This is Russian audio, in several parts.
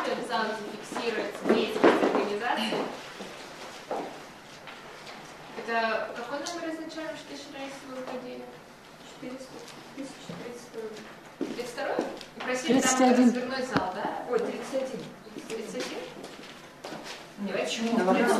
приходим в зал, где фиксируется деятельность организации. Это какой номер изначально, что считаете, вы выходили? 1032. 32? Просили там развернуть зал, да? Ой, 31. 31? Нет, почему?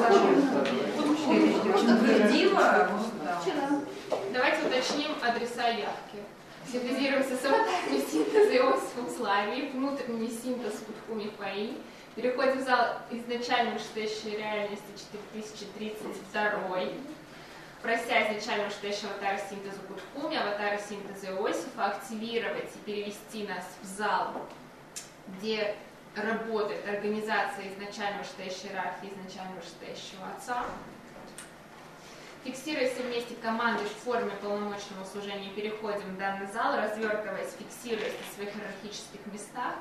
Давайте уточним адреса явки. Синтезируемся с аватарами синтеза Иосифом Славией, внутренний синтез Кутху Михаил. Переходим в зал изначально вышестоящей реальности 4032. Прося изначально вышестоящий аватар синтеза Кутхуми, аватара синтеза Иосифа, активировать и перевести нас в зал, где работает организация изначально вышестоящей иерархии, изначально вышестоящего отца. Фиксируясь вместе командой в форме полномочного служения, переходим в данный зал, развертываясь, фиксируясь на своих иерархических местах.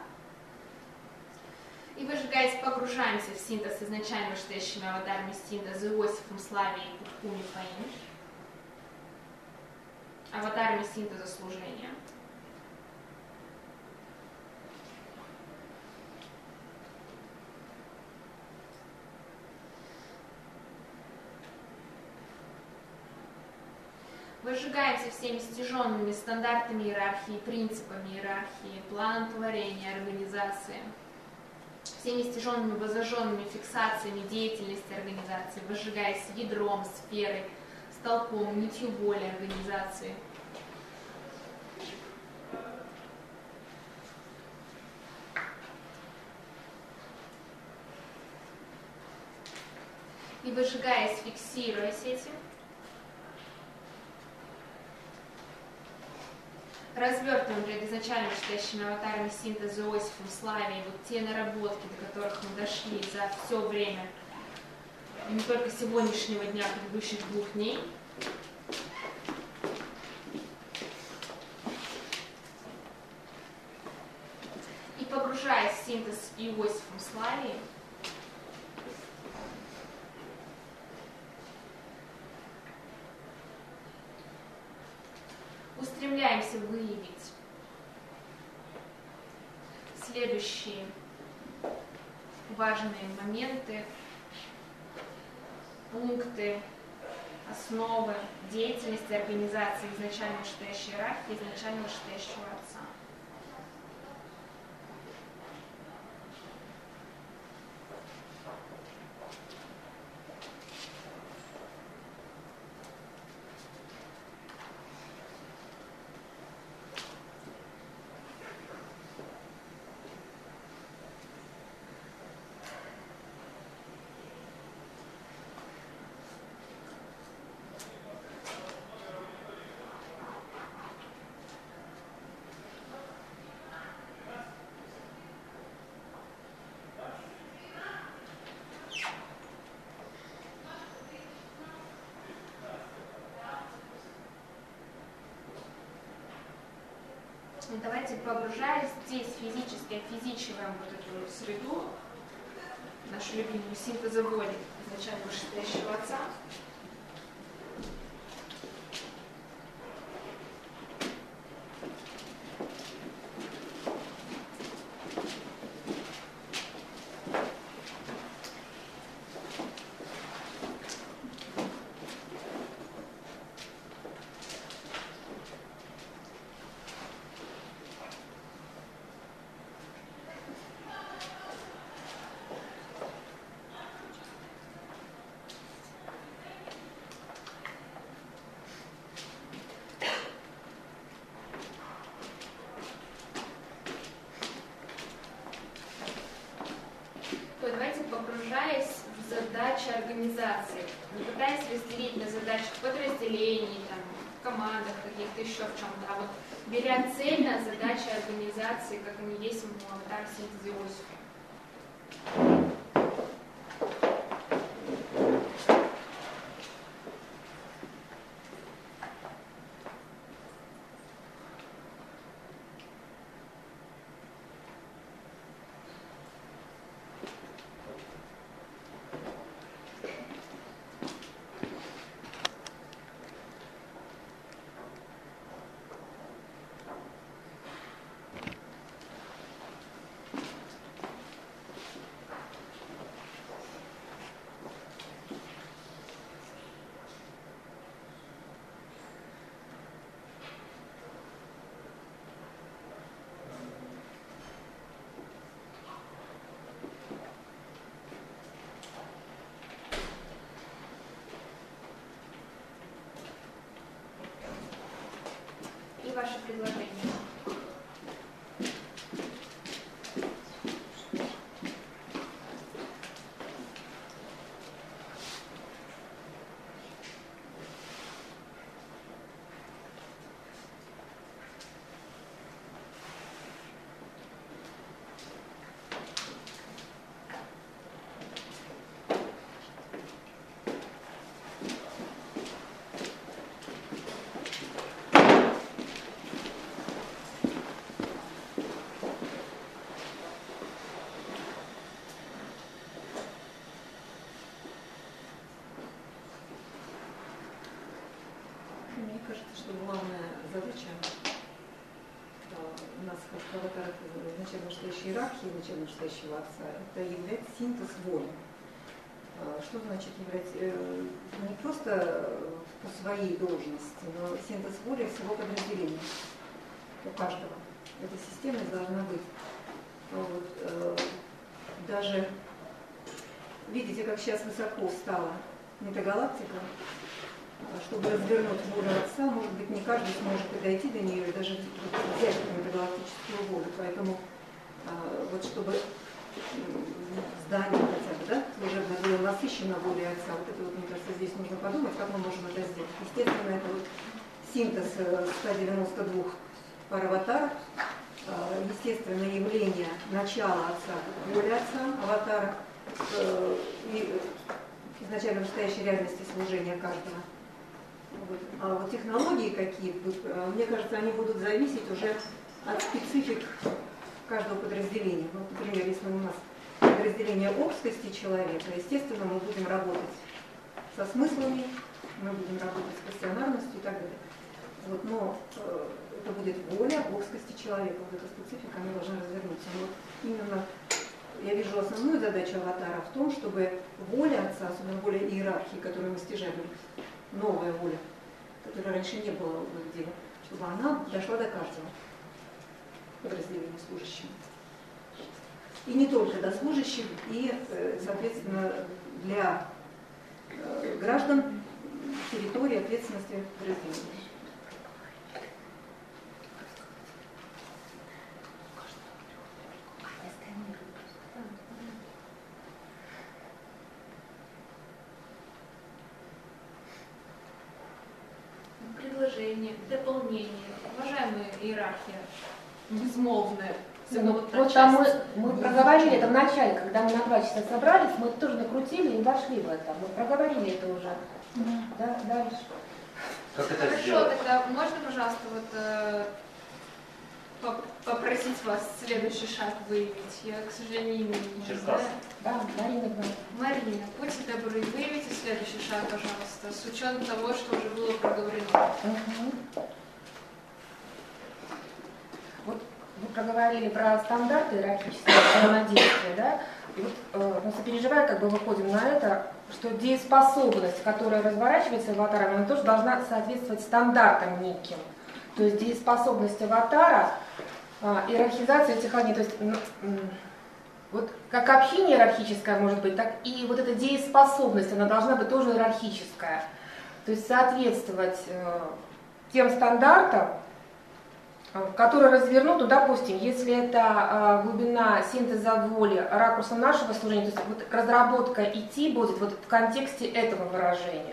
И выжигаясь, погружаемся в синтез изначально вышестоящими аватарами синтеза Иосифом Славией и Кутху Михаил, аватарами синтеза служения. Выжигаемся всеми стяженными стандартами иерархии, принципами иерархии, планом творения, организации, всеми стяженными, возожженными фиксациями деятельности организации, выжигаясь ядром, сферой, столпом, нитью воли организации. И выжигаясь, фиксируясь этим, развертываем перед изначально вышестоящими аватарами синтеза Иосифом Славией вот те наработки, до которых мы дошли за все время, и не только сегодняшнего дня, предыдущих 2 дней. И погружаясь в синтез Иосифом Славией, устремляемся выявить следующие важные моменты, пункты, основы деятельности организации изначально вышестоящей иерархии, изначально вышестоящего отца. И давайте, погружаясь здесь физически, офизичиваем вот эту среду, нашу любимую синтеза воли, изначально вышестоящего отца. Погружаясь в задачи организации, не пытаясь разделить на задачи подразделений, там, в командах, каких-то еще в чем-то, а вот беря цельно задачи организации, как они есть в аватаре синтеза Иосифа. кажется, что главная задача у нас, как в аватарах начально-настоящей иерархии, начально-настоящего отца, это является синтез воли. Что значит являть не просто по своей должности, но синтез воли всего подразделения у каждого. Эта системность должна быть. Вот, даже видите, как сейчас высоко стала метагалактика, чтобы развернуть волю Отца, может быть, не каждый сможет и дойти до нее, и даже взять эту метагалактическую волю. Поэтому вот чтобы здание хотя бы, да, служебное было насыщено волей Отца, вот это вот, мне кажется, здесь нужно подумать, как мы можем это сделать. Естественно, это вот синтез 192 пар аватаров, естественно, явление начала Отца, воля Отца, аватара, и изначально настоящей реальности служения каждого. Вот. А вот технологии какие, мне кажется, они будут зависеть уже от специфик каждого подразделения. Вот, например, если у нас подразделение обскости человека, естественно, мы будем работать со смыслами, мы будем работать с пассионарностью и так далее. Вот, но это будет воля обскости человека, вот эта специфика, она должна развернуться. Но вот именно я вижу основную задачу аватара в том, чтобы воля Отца, особенно воля иерархии, которую мы стяжали, новая воля, которой раньше не было нигде, чтобы она дошла до каждого подразделения служащего. И не только до служащих, и, соответственно, для граждан территории ответственности подразделения. Предложение, дополнение, уважаемая иерархия, безмолвная. Вот там мы проговорили это в начале, когда мы на 2 часа собрались, мы тоже накрутили и вошли в это. Мы проговорили это уже. Да, дальше. Как это Хорошо, сделать? тогда можно, пожалуйста, вот попросить вас следующий шаг выявить? Я, к сожалению, не знаю. Да, Марина говорит. Марина, будьте добры, выявите следующий шаг, пожалуйста, с учетом того, что уже было проговорено. Вот вы проговорили про стандарты иерархического взаимодействия, да? И вот мы сопереживая, как бы выходим на это, что дееспособность, которая разворачивается аватаром, она тоже должна соответствовать стандартам неким. То есть дееспособность аватара, иерархизация этих огней, то есть вот как общение иерархическое может быть, так и вот эта дееспособность, она должна быть тоже иерархическая. То есть соответствовать тем стандартам, которые развернут, ну, допустим, если это глубина синтеза воли ракурсом нашего служения, то есть вот разработка идти будет вот в контексте этого выражения,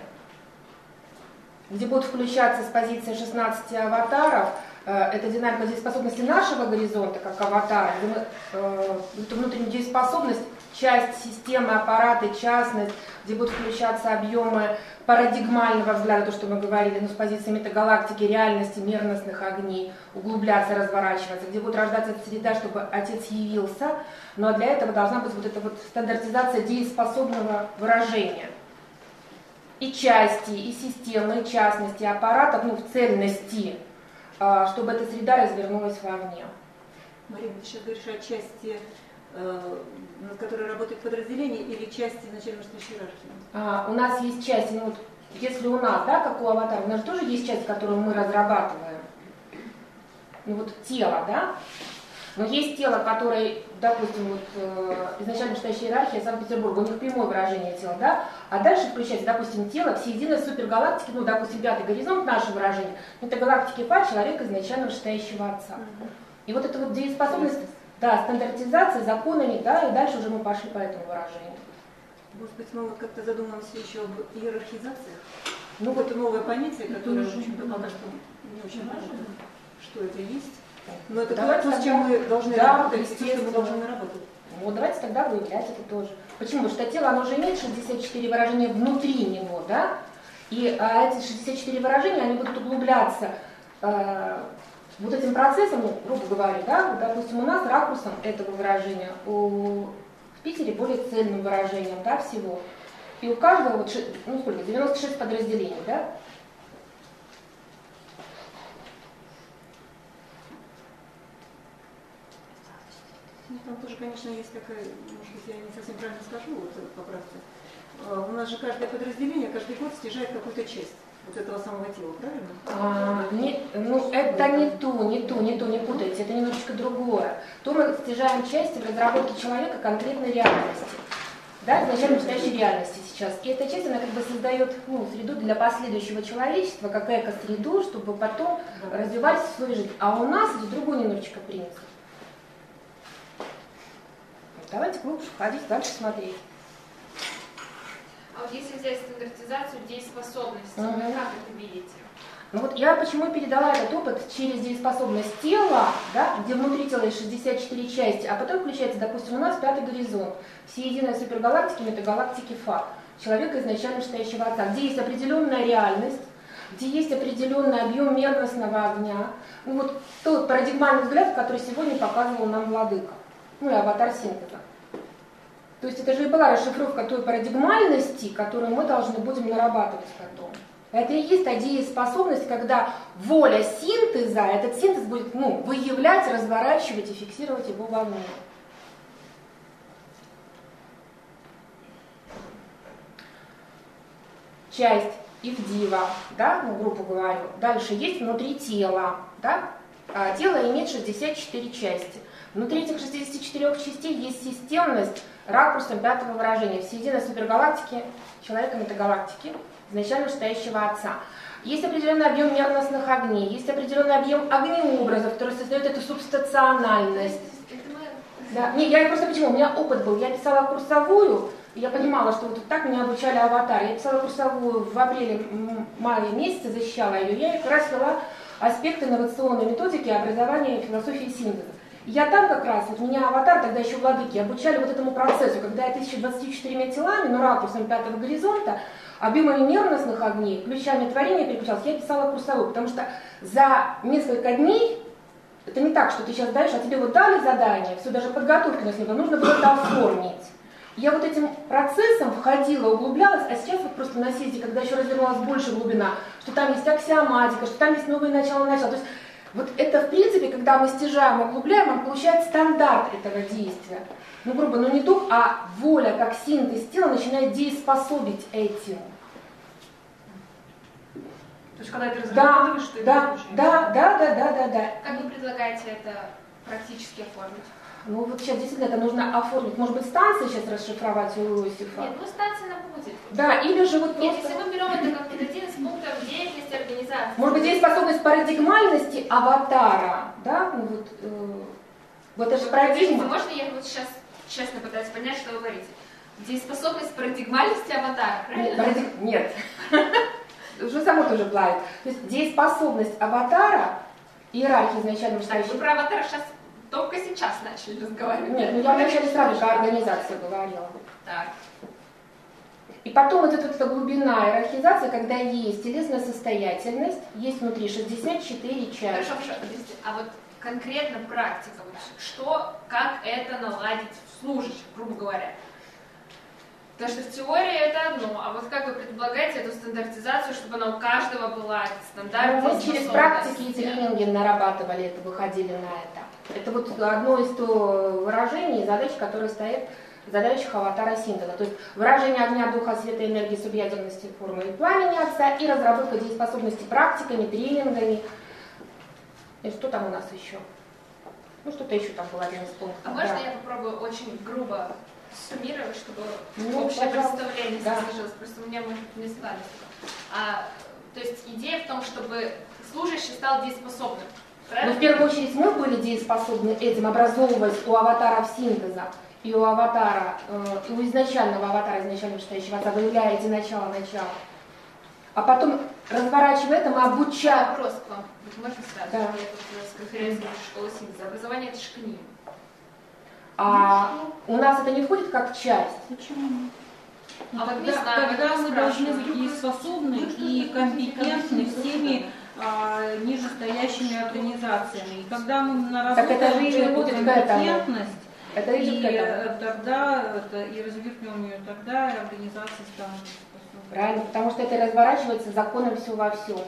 где будут включаться с позиции 16 аватаров, это динамика дееспособности нашего горизонта, как аватара, где мы эту внутреннюю дееспособность, часть системы, аппараты, частность, где будут включаться объемы парадигмального взгляда, то, что мы говорили, ну, с позиции метагалактики, реальности, мерностных огней, углубляться, разворачиваться, где будет рождаться эта среда, чтобы Отец явился, но для этого должна быть вот эта вот стандартизация дееспособного выражения. И части, и системы, и частности, и аппаратов, ну, в цельности, чтобы эта среда развернулась вовне. Марина, ты сейчас говоришь о части, над которой работает подразделение, или части начально-настоящей иерархии? У нас есть части, ну, вот, если у нас, да, как у аватара, у нас тоже есть часть, которую мы разрабатываем. Ну вот тело, да? Но есть тело, которое, допустим, вот, изначально настоящая иерархия Санкт-Петербурга, у них прямое выражение тела, да? А дальше включается, допустим, тело всеединой супергалактики, ну, допустим, 5-й горизонт, наше выражение, это галактики Па, человека изначально настоящего Отца. И вот эта вот дееспособность, да, стандартизация законами, да, и дальше уже мы пошли по этому выражению. Может быть, мы вот как-то задумаемся еще об иерархизациях? Ну вот это новое понятие, которое, в общем-то, пока что не очень понятно, что это есть. Но это то, с чем мы должны работать, и то, что мы должны наработать. Вот давайте тогда выявлять это тоже. Почему? Потому что тело, оно уже имеет 64 выражения внутри него, да? И эти 64 выражения, они будут углубляться вот этим процессом, ну, грубо говоря, да? Вот, допустим, у нас ракурсом этого выражения, в Питере более цельным выражением, да, всего. И у каждого, вот, ну сколько, 96 подразделений, да? Ну, там тоже, конечно, есть такая, может быть, я не совсем правильно скажу, вот поправьте. У нас же каждое подразделение каждый год стяжает какую-то часть вот этого самого тела, правильно? Ну, это не путайте, это немножечко другое. То мы стяжаем части в разработке человека конкретной реальности. Да, изначально настоящей реальности сейчас. И эта часть, она как бы создает среду для последующего человечества, как эко-среду, чтобы потом развивать свою жизнь. А у нас это другой немножечко принцип. Давайте глубже входить, дальше смотреть. А вот если взять стандартизацию дееспособности, как это видите? Ну вот я почему передала этот опыт через дееспособность тела, да, где внутри тела есть 64 части, а потом включается, допустим, у нас 5-й горизонт, всеединая супергалактики, метагалактики Фа, человека изначально считающего отца, где есть определенная реальность, где есть определенный объем мерностного огня, ну вот тот парадигмальный взгляд, который сегодня показывал нам Владыка, ну и аватар синтеза. То есть это же и была расшифровка той парадигмальности, которую мы должны будем нарабатывать потом. Это и есть та дееспособность, когда воля синтеза, этот синтез будет выявлять, разворачивать и фиксировать его вовне. Часть Ивдива, да, грубо говоря. Дальше есть внутри тела, да. Тело имеет 64 части. Внутри этих 64 частей есть системность ракурсом 5-го выражения. Всеединой супергалактики, человека метагалактики, изначально считающего отца. Есть определенный объем мерностных огней, есть определенный объем огнеобразов, который создает эту субстациональность. Да. Не, я просто почему? У меня опыт был. Я писала курсовую, и я понимала, что вот так меня обучали аватар. Я писала курсовую в апреле-мае месяце, защищала ее. Я как раз вела аспекты инновационной методики образования и философии синтеза. Я там как раз, вот меня аватар, тогда еще владыки, обучали вот этому процессу, когда я 1024 телами, но ракурсом 5-го горизонта, объемами мерностных огней, ключами творения переключалась, я писала курсовую, потому что за несколько дней, это не так, что ты сейчас даешь, а тебе вот дали задание, все, даже подготовки у нас не было, нужно было это оформить. Я вот этим процессом входила, углублялась, а сейчас вот просто на съезде, когда еще развернулась больше глубина, что там есть аксиоматика, что там есть новые начала. То есть вот это, в принципе, когда мы стяжаем, углубляем, он получает стандарт этого действия. Ну, грубо, не дух, а воля, как синтез тела, начинает дееспособить этим. То есть, когда ты разрабатываешь, что это Да. Как вы предлагаете это практически оформить? Ну, вот сейчас действительно это нужно оформить. Может быть, станции сейчас расшифровать у Иосифа? Нет, станция нам будет. Да, или же вот Нет, просто... если мы берем это как один из пунктов деятельности организации. Может быть, дееспособность парадигмальности аватара, да? Вот это же парадигма. Можно я вот сейчас честно пытаюсь понять, что вы говорите? Дееспособность парадигмальности аватара, правильно? Нет. Уже само тоже плавит. То есть дееспособность аватара, иерархия изначально Так, вы про аватара сейчас только сейчас начали разговаривать. Нет, я вначале сразу про организацию говорила. Так. И потом эта глубина иерархизации, когда есть телесная состоятельность, есть внутри 64 части. Хорошо. А вот конкретно практика, вот как это наладить в служащих, грубо говоря? Потому что в теории это одно, а вот как вы предполагаете эту стандартизацию, чтобы она у каждого была, этот стандарт? Мы через практики и тренинги нарабатывали это, выходили на это. Это вот одно из выражений, задач, которые стоят в задачах аватара синтеза. То есть выражение огня, духа, света, энергии, субъядерности, формы и пламени отца и разработка дееспособности практиками, тренингами. И что там у нас еще? Ну, что-то еще там было один из пунктов. А можно я попробую очень грубо суммировать, чтобы общее пожалуйста. представление сложилось? Просто у меня не склались. То есть идея в том, чтобы служащий стал дееспособным. Но в первую очередь мы были дееспособны этим, образовываясь у аватаров синтеза и у аватара, и у изначального аватара, изначально считающего отца, выявляя эти начала. А потом, разворачивая это, мы обучаем... Вопрос к вам. Можно сразу? Да. Я тут с конференции школы синтеза. Образование — это же к ним. А у нас это не входит как часть? Почему? Тогда мы должны быть дееспособны и компетентны всеми нижестоящими организациями. И когда мы наработаем эту компетентность, тогда и развернем ее, тогда организация станет дееспособной. Правильно, потому что это разворачивается законом все во всем.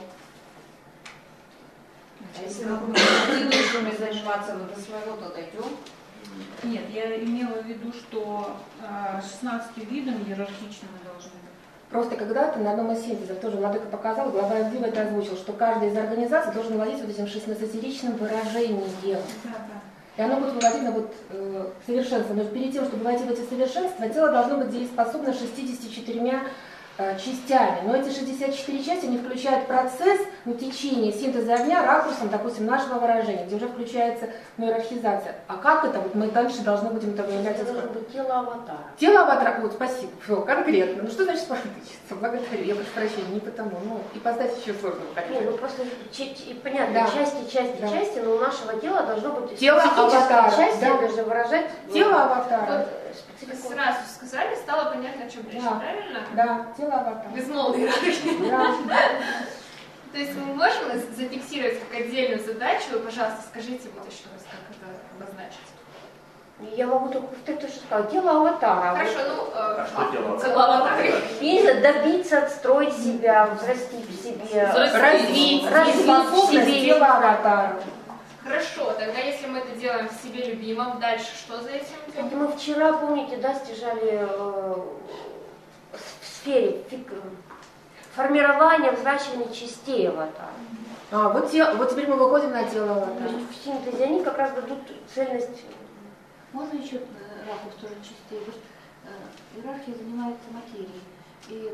А если мы будем заниматься, мы до своего-то дойдем? я имела в виду, что 16 видами иерархичными должны быть. Просто когда-то на одном из синтезов тоже Владыка показал, глава Авдива это озвучил, что каждая из организаций должен владеть вот этим 16-ричным выражением. И оно будет выводить на совершенство. Но перед тем, чтобы войти в эти совершенства, тело должно быть дееспособно 64 частями. Но эти 64 части не включают процесс течения синтеза огня ракурсом, допустим, нашего выражения, где уже включается иерархизация. А как это? Вот мы дальше должны будем это выявлять. Это должно быть тело аватара. Тело аватара, вот спасибо, все, конкретно. Ну что значит спартычиться? Благодарю, я прошу прощения, не потому. Ну, и поставить еще сложно. Нет, ну просто понятно, Да. части, но у нашего тела должно быть Тело аватара, части, да. должны выражать Тело аватара. специфику. Сразу сказали, стало понятно, о чем речь, Да. правильно? Да, тело аватара. Без новой иерархии. Да. То есть мы можем зафиксировать как отдельную задачу, вы, пожалуйста, скажите вот еще раз, как это обозначить. Я могу только повторить то, что сказала. Тело аватара. Хорошо, Что делать? целый аватар. И добиться, отстроить себя, взрастить в себе. Развить в способность себе. тела аватара. Хорошо, тогда если мы это делаем в себе любимом, дальше что за этим Вот идет? мы вчера, помните, да, стяжали в сфере формирования, взращивания частей аватара. Вот теперь мы выходим на тело То аватара. есть в синтезе они как раз дадут цельность. Можно еще ракурс тоже частей? Вот, иерархия занимается материей. И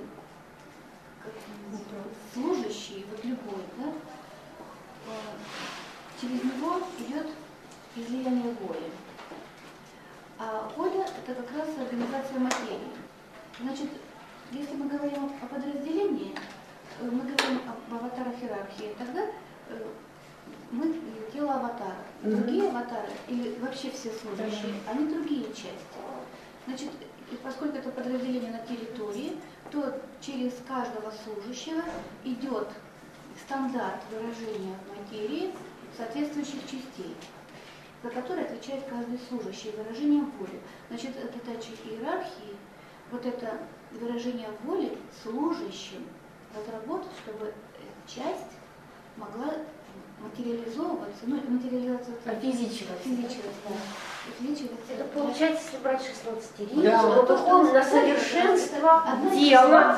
служащий, вот любой, да, через него идет излияние воли. А воля – это как раз организация материи. Значит, если мы говорим о подразделении, мы говорим об аватарах иерархии, тогда мы тело аватара. Другие аватары, или вообще все служащие, они другие части. Значит, и поскольку это подразделение на территории, то через каждого служащего идет стандарт выражения материи соответствующих частей, за которые отвечает каждый служащий выражением воли. Значит, задача иерархии, вот это выражение воли служащим разработать, чтобы часть могла материализовываться, ну, материализация Физически. Это получается, если брать 16 Да. мы выходим на совершенство тела.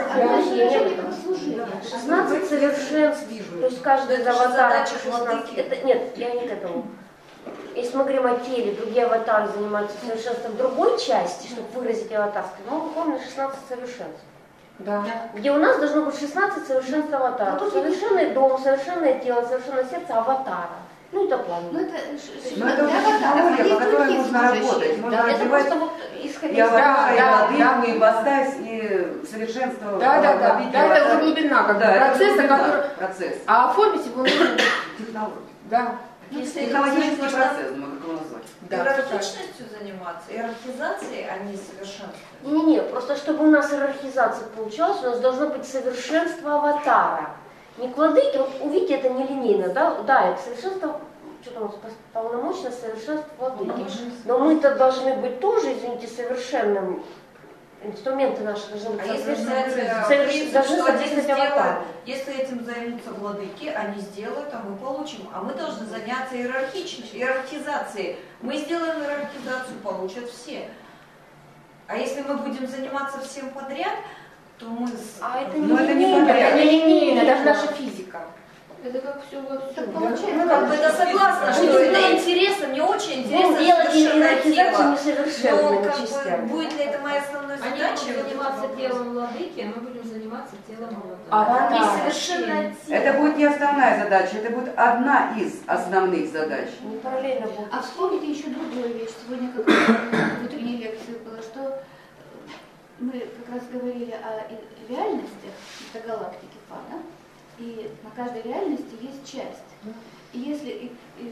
16 совершенств. То есть каждый из аватаров 16. Это, нет, я не к этому. Если мы говорим о теле, другие аватары занимаются совершенством другой части, чтобы выразить аватарство, мы выходим на 16 совершенств. Да. Где у нас должно быть 16 совершенств аватаров. Совершенный дом, совершенное тело, совершенное сердце аватара. Ну это плавно. Но это уже технология, по которой можно работать. Можно Это развивать просто вот исходить и аватара, и да, владыку, и ипостась, и совершенство. Да, это уже глубина, как бы, процесса, который... Процесс. А оформить его нужно... Технология. Да. Технологический процесс, мы как его назвать. Да. Иерархичностью заниматься, иерархизацией, а не совершенством. Не, просто чтобы у нас иерархизация получалась, у нас должно быть совершенство аватара. Не к владыке, вот увидите, это нелинейно, да? Да, это совершенство, что-то у нас полномочное совершенство владыки. Но мы-то должны быть тоже, извините, совершенным. Инструменты наши должны быть должны соответствовать аватару. Если этим займутся владыки, они сделают, а мы получим. А мы должны заняться иерархизацией. Мы сделаем иерархизацию, получат все. А если мы будем заниматься всем подряд, то мы... А это Но это не нелинейно. Это не линейно, это же наша физика. Это как все во всем. Ну, как бы это согласна, что это интересно, мне очень интересно Будем делать совершенное иерархизацию тело. несовершенными Но как частями. бы, будет ли это моей основной Они задачей? будут вот заниматься этот вопрос? телом владыки, а мы будем заниматься телом аватара. Аватар. Это будет не основная задача, это будет одна из основных задач. Не параллельно будут. А вспомните еще другую вещь. Сегодня как раз в утренней лекции было, что мы как раз говорили о реальностях, это галактики Фа, да? И на каждой реальности есть часть. И если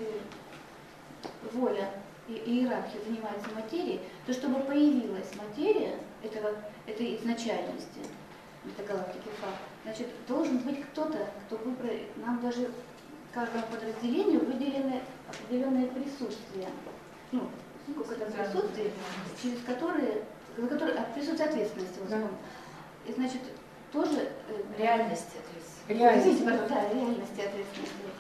воля и иерархия занимается материей, то чтобы появилась материя этой изначальности, это галактики Фа, значит, должен быть кто-то, кто выбрал, нам даже каждому подразделению выделены определенные присутствия. Ну, сколько-то присутствий, через которые присутствие ответственности. Вот, и значит, тоже Реальности. Извините, пожалуйста, да,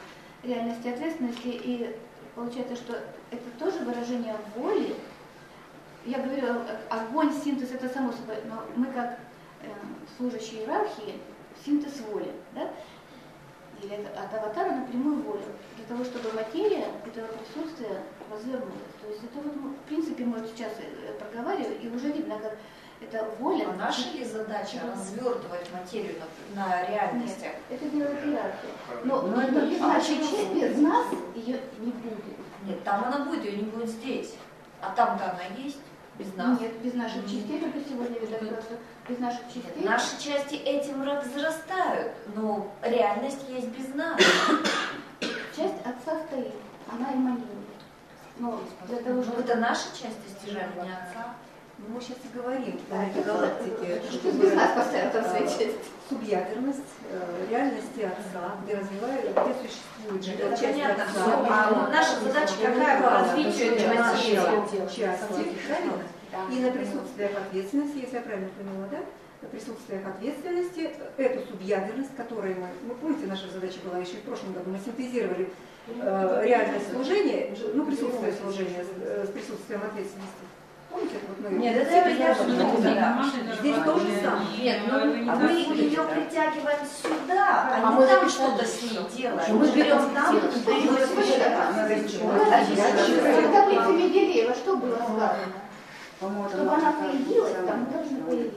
реальности ответственности. И получается, что это тоже выражение воли, я говорю, огонь, синтез, это само собой, но мы как служащие иерархии, синтез воли, да? Или от аватара напрямую волю, для того, чтобы материя этого присутствия развернулась. То есть это вот, в принципе, мы сейчас проговариваем, и уже видно, как это воля. А наша ли задача развертывать материю на реальностях? Нет, это делает иерархия. Но без нашей части, без нас ее не будет. Нет, там она будет, ее не будет здесь. А там-то она есть, без нас. Нет, без наших частей, только сегодня видно, просто без наших частей. Нет, наши части этим возрастают, но реальность есть без нас. Часть отца стоит, она эманирует. Но для того, чтобы... Это наша часть достижения, не отца. Мы сейчас и говорим о галактике, Что без нас поставят в своей части. субъядерность реальности отца, где существует же Это часть понятно. отца. А наша задача какая по развитию этой материи? Части, правильно? И на присутствиях ответственности, если я правильно поняла, да? На присутствиях ответственности эту субъядерность, которую мы, помните, наша задача была еще и в прошлом году, мы синтезировали реальность служения, ну, присутствие служения с присутствием ответственности. Помните, вот мы... Нет, это я да. Здесь то же самое. Нет, а мы ее притягиваем сюда, а не там что-то с ней делаем. Мы берем там и переносим сюда. Когда при Фемиделеева что было сказано? Чтобы она появилась, там должна появиться.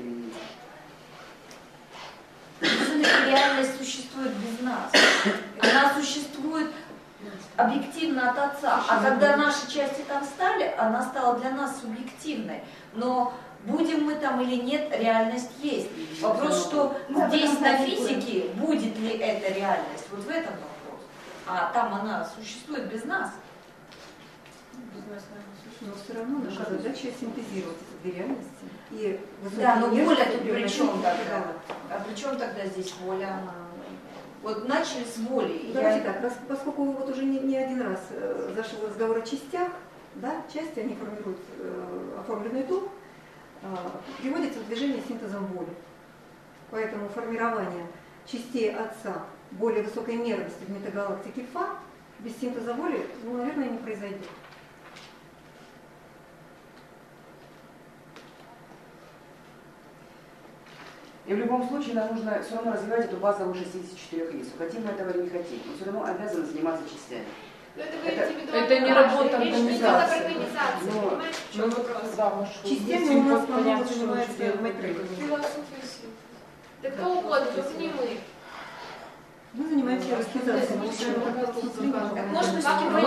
Реальность существует без нас. Она существует объективно от отца. А когда наши части там стали, она стала для нас субъективной. Но будем мы там или нет, реальность есть. Вопрос, что здесь на физике будет ли эта реальность. Вот в этом вопрос. А там она существует без нас. Но все равно наша задача синтезировать эти две реальности. И да, но воля тут при чем тогда? А при чем тогда здесь воля? Вот начали с воли. Давайте так, поскольку вот уже не один раз зашел разговор о частях, да, части они формируют оформленный дух, приводится в движение синтезом воли. Поэтому формирование частей отца более высокой мерности в метагалактике Фа без синтеза воли, ну, наверное, не произойдет. И в любом случае нам нужно все равно развивать эту базовую 64 единиц. Хотим мы этого или не хотим, но все равно обязаны заниматься частями. Это не работа организации. Частями у нас, по-моему, занимается Мэйтрей. Да кто угодно, только не мы. Мы занимаемся иерархизацией. Можно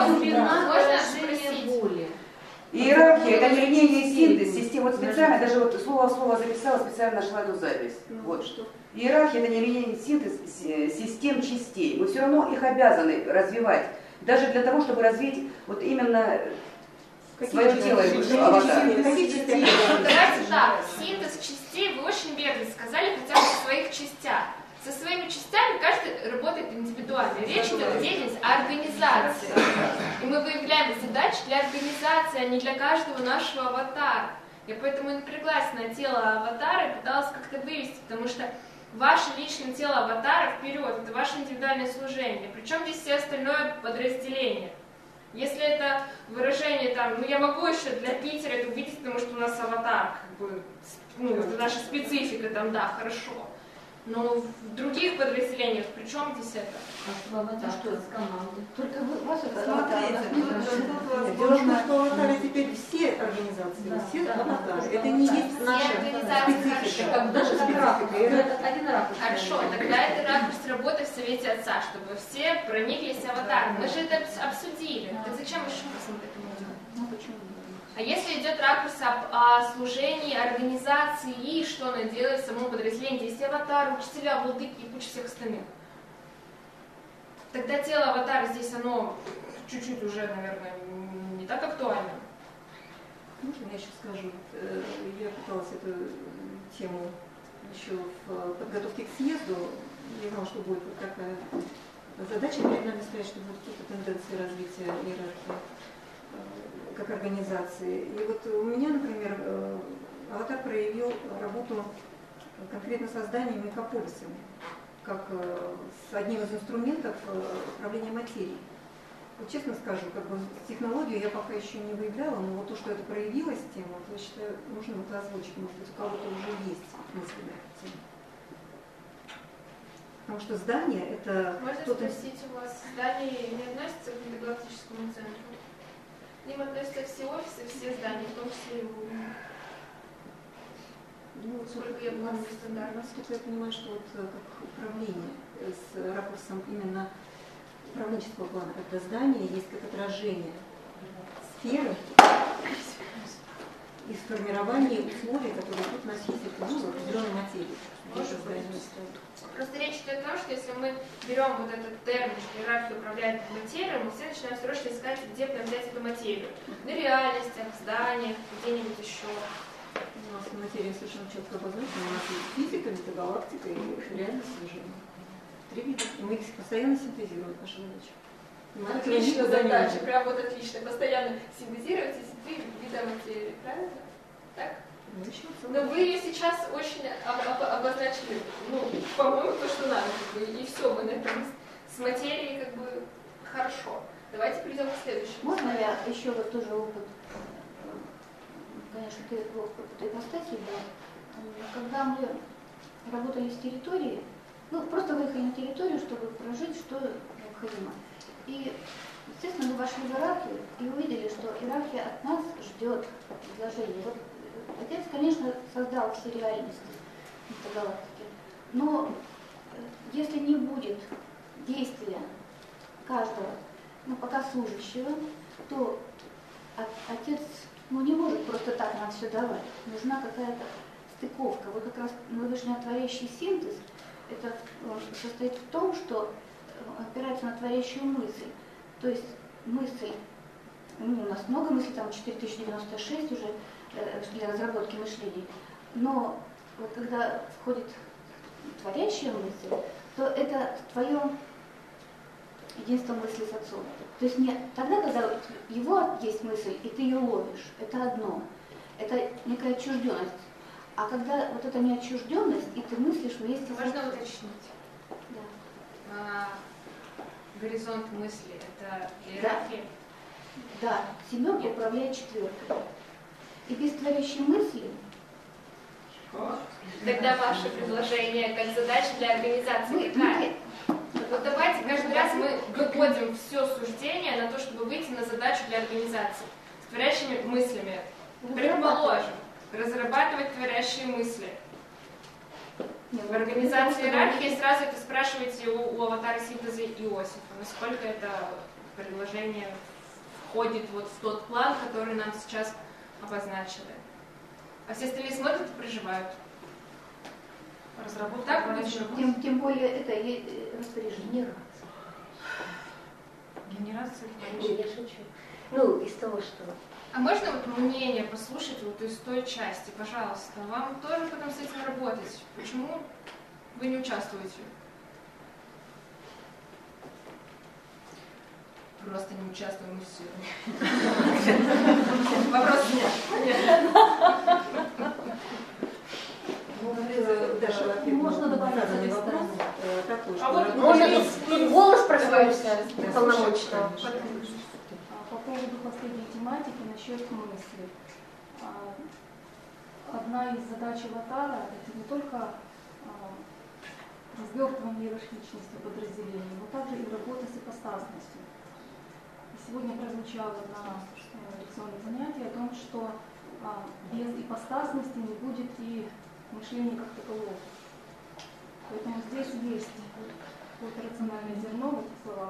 спросить? Иерархия – это не линейный синтез системы. Вот специально, даже вот слово в слово записала, специально нашла эту запись. Вот. Иерархия – это не линейный синтез систем частей. Мы все равно их обязаны развивать. Даже для того, чтобы развить вот именно свое тело и аватар. Давайте так, синтез частей вы очень верно сказали, хотя бы в своих частях. Со своими частями каждый работает индивидуально. Речь идет о деятельности, о организации. И мы выявляем задачи для организации, а не для каждого нашего аватара. Я поэтому и напряглась на тело аватара и пыталась как-то вывести, потому что ваше личное тело аватара вперед, это ваше индивидуальное служение. Причем здесь все остальное подразделение. Если это выражение там, ну я могу еще для Питера это увидеть, потому что у нас аватар, как бы, ну это наша специфика, там да, хорошо. Но в других подразделениях, при чем здесь это? Что это команда? Только вас это Дело в том, что аватары теперь все организации, все аватары. Это не есть наша специфика. Один ракурс. Хорошо, тогда это ракурс работы в Совете Отца, чтобы все прониклись аватаром. Мы же это обсудили. Так зачем еще раз мы к этому идем? Ну почему? А если идет ракурс о служении, организации и что она делает в самом подразделении, здесь аватар, учителя, владыки и куча всех остальных. Тогда тело аватара здесь, оно чуть-чуть уже, наверное, не так актуально. Можно я еще скажу? Я пыталась эту тему еще в подготовке к съезду. Я знала, что будет вот такая задача перед нами стоять, что будут какие-то тенденции развития иерархии как организации. И вот у меня, например, аватар проявил работу конкретно созданием мегаполисами, как с одним из инструментов управления материей. Вот честно скажу, как бы технологию я пока еще не выявляла, но вот то, что это проявилась тема, вот, я считаю, нужно это озвучить, может быть, у кого-то уже есть мысли на эту тему. Потому что здание это... Можно спросить у вас, здание не относится к Галактическому центру? К ним относятся все офисы, все здания, в том числе и УМ. Ну, сколько я помню стандарт. Насколько я понимаю, что вот как управление с ракурсом именно управленческого плана, когда здание есть как отражение сферы и сформирование условий, которые тут у нас есть в определенной материи. Просто речь идет о том, что если мы берем вот этот термин, что иерархия управляет материей, мы все начинаем срочно искать, где бы нам взять эту материю. На реальностях, в зданиях, где-нибудь еще. У нас материя совершенно четко обозначена. У нас есть физика, метагалактика и реальность движения. Три вида. И мы их постоянно синтезируем, наша задача. Отлично задача, прям вот отлично. Постоянно синтезировать эти три вида материи, правильно? Так? Но вы ее сейчас очень обозначили, ну, по-моему, то, что надо, как бы, и все, мы на этом с материей как бы хорошо. Давайте перейдем к следующему. Можно я еще вот тоже опыт, конечно, ты опыт ипостаси был, когда мы работали с территорией, ну, просто выехали на территорию, чтобы прожить, что необходимо. И, естественно, мы вошли в иерархию и увидели, что иерархия от нас ждет предложений. Вот отец, конечно, создал все реальности метагалактики, но если не будет действия каждого, ну, пока служащего, то отец, ну, не может просто так нам все давать. Нужна какая-то стыковка. Вот как раз научно-творящий синтез, это состоит в том, что опирается на творящую мысль. То есть мысль, ну, у нас много мыслей, там 4096 уже для разработки мышлений, но вот когда входит творящая мысль, то это твое единство мысли с отцом. То есть не тогда, когда его есть мысль, и ты ее ловишь, это одно, это некая отчужденность. А когда вот это не отчужденность, и ты мыслишь вместе с отцом. Можно уточнить? Да. Горизонт мысли – это иерархия? Да, семерка управляет четверкой. И без творящей мысли... Тогда ваше предложение как задача для организации какая? Вот давайте каждый раз мы выводим все суждение на то, чтобы выйти на задачу для организации. С творящими мыслями. Предположим, разрабатывать творящие мысли. В организации иерархии сразу это спрашиваете у аватара синтеза Иосифа, насколько это предложение входит вот в тот план, который нам сейчас обозначили. А все остальные смотрят и проживают. Разработка так будет. Тем более это распоряжение. Генерация. Я шучу. Ну, из того, что... А можно вот мнение послушать вот из той части, пожалуйста? Вам тоже потом с этим работать. Почему вы не участвуете? Просто не участвуем и все. Вопрос нет. Можно добавить вопрос такой, что... Можно голос проснулся полномочного. По поводу последней тематики насчет мысли. Одна из задач аватара – это не только развертывание иерархичности подразделений, но также и работа с ипостасностью. Сегодня прозвучало на лекционном занятии о том, что без ипостасности не будет и мышления как такового. Поэтому здесь есть какое-то рациональное зерно в этих словах.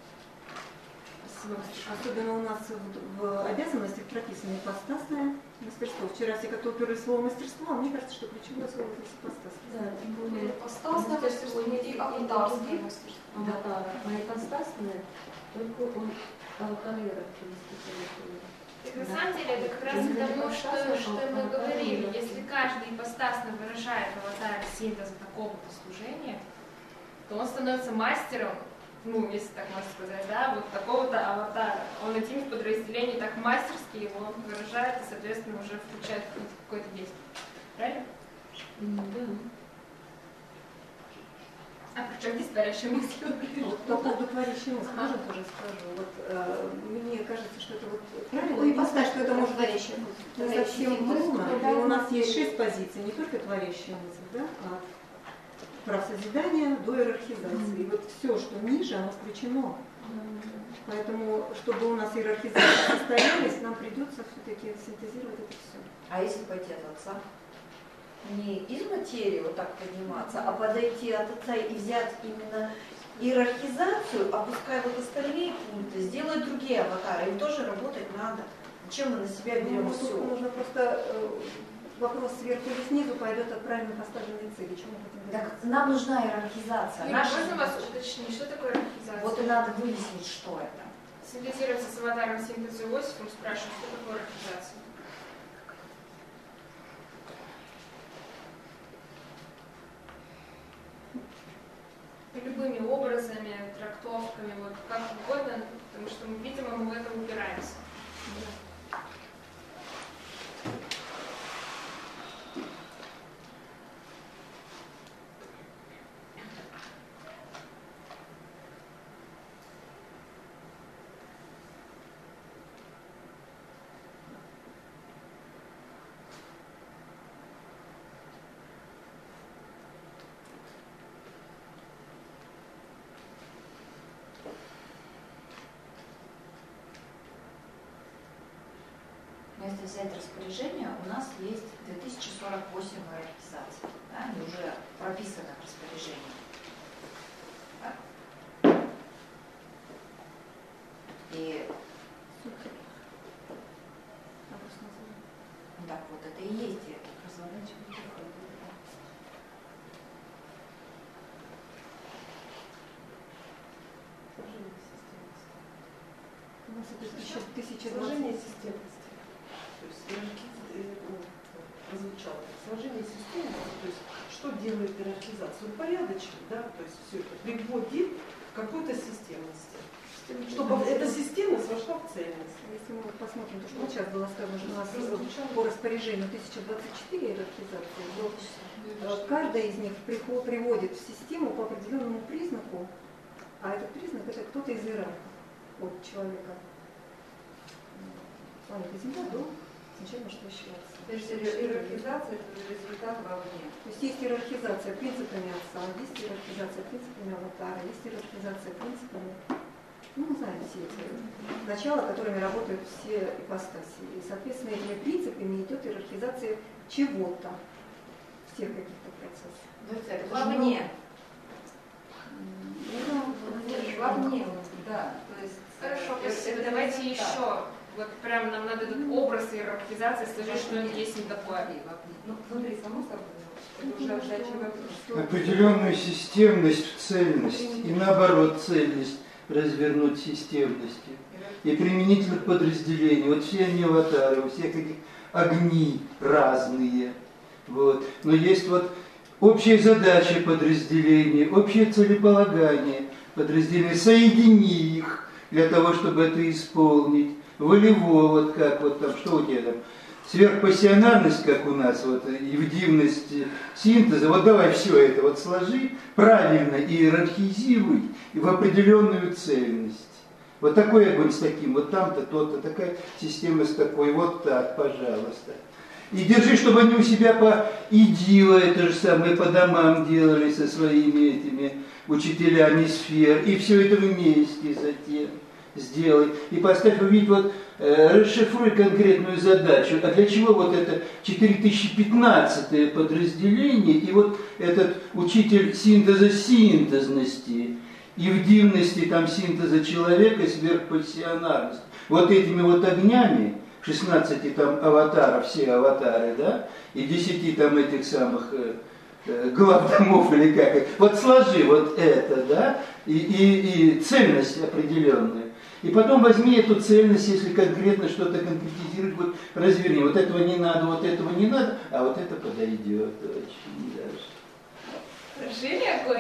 Особенно у нас в обязанностях прописано ипостасное мастерство. Вчера все как-то уперлись в слово мастерство, а мне кажется, что ключевое слово здесь ипостасное. Да, тем более ипостасное мастерство и аватарское мастерство. Аватара, а ипостасное только он аватарера. Так на самом деле это как раз к тому, что мы говорили. Если каждый ипостасно выражает аватар синтеза такого-то служения, то он становится мастером, ну, если так можно сказать, да, вот такого-то аватара. Он этим в подразделении так мастерски его выражает и, соответственно, уже включает какое-то действие. Правильно? Да. А причем здесь творящая мысль? Вот по поводу творящей мысли, можно тоже скажу? Вот, мне кажется, что это вот правильно, и поставить, что это может быть творящая мысль. не совсем трудно. И у нас есть 6 позиций, не только творящая мысль, да, а про созидание до иерархизации. И вот все, что ниже, оно включено. Поэтому, чтобы у нас иерархизация состоялась, нам придется все-таки синтезировать это все. А если пойти от отца? Не из материи вот так подниматься, а подойти от отца и взять именно иерархизацию, опуская вот остальные пункты, сделать другие аватары, им тоже работать надо. Зачем мы на себя берем все? Нужно просто вопрос сверху или снизу пойдет от правильно поставленной цели. Чего мы хотим Так нам нужна иерархизация. Юля, можно вас уточнить, что такое иерархизация? Вот и надо выяснить, что это. Синтезироваться с аватаром синтеза Иосифом, спрашиваю, что такое иерархизация? Любыми образами, трактовками, вот как угодно, потому что, видимо, мы в это упираемся. Если взять распоряжение, у нас есть 2048 иерархизаций. Да, они уже прописаны в распоряжении. Да? И так вот это и есть разворачивание. У нас это Сложение 1020. системности. То есть прозвучало сложение системы, то есть что делает иерархизацию? Порядочно, да, то есть все это приводит к какой-то системности. Чтобы эта системность вошла в цельность. Если мы посмотрим, то, что вот сейчас было сказано, что у нас по распоряжению 1024 иерархизации, каждая из них приводит в систему по определенному признаку, а этот признак это кто-то из иерархов от человека. Планета Земля до изначально настоящего отца. То есть иерархизация – это результат вовне. То есть есть иерархизация принципами отца, есть иерархизация принципами аватара, есть иерархизация принципами, ну, мы знаем все эти начала, которыми работают все ипостаси. И, соответственно, этими принципами идет иерархизация чего-то, всех каких-то процессов. Вовне. Вовне, да. То есть, хорошо, спасибо. Давайте еще. Вот прям нам надо этот образ иерархизации сложить, что это есть не такое. Ну, смотри, само собой, это уже обжачий вопрос. Определенную системность в цельность и наоборот цельность развернуть системности. И применительных подразделений. Вот все они аватары, у всех этих огни разные. Вот. Но есть вот общая задача подразделений, общее целеполагание подразделений. Соедини их для того, чтобы это исполнить. Волево, вот как вот там, что у тебя там, сверхпассионарность, как у нас, вот, и вдивность синтеза, вот давай все это вот сложи, правильно иерархизируй и в определенную цельность. Вот такой огонь с таким, вот там-то, то-то, такая система с такой, вот так, пожалуйста. И держи, чтобы они у себя по идило, это же самое, по домам делали со своими этими учителями сфер, и все это вместе затем. Сделай и поставь, увидеть, вот расшифруй конкретную задачу. А для чего вот это 4015 подразделение и вот этот учитель синтеза синтезности и в дивности там синтеза человека сверхпассионарности. Вот этими вот огнями, 16 там аватаров, все аватары, да, и 10 там этих самых глав домов или как. Вот сложи вот это, да, и цельность определенную. И потом возьми эту цельность, если конкретно что-то конкретизировать, вот разверни. Вот этого не надо, а вот это подойдет очень даже. Жили какой?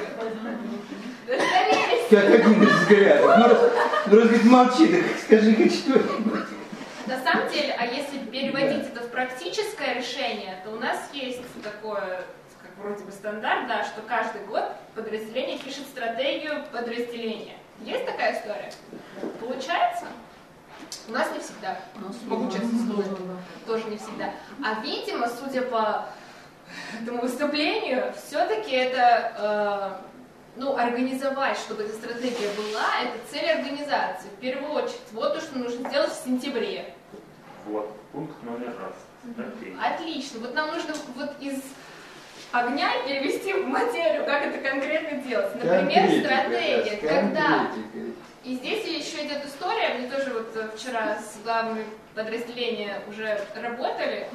Как один из взглядов. Ну, раз говорит, молчи, так скажи хоть что-нибудь. На самом деле, а если переводить это в практическое решение, то у нас есть такое, как вроде бы стандарт, да, что каждый год подразделение пишет стратегию подразделения. Есть такая история? Получается? У нас не всегда. Могу честно сказать. Тоже не всегда. А видимо, судя по этому выступлению, все-таки это организовать, чтобы эта стратегия была, это цель организации. В первую очередь. Вот то, что нужно сделать в сентябре. Вот, пункт номер раз. Отлично. Вот нам нужно вот из огня перевести в материю, как это конкретно делать. Например, стратегия. Когда... И здесь еще идет история, мне тоже вот вчера с главными подразделения уже работали,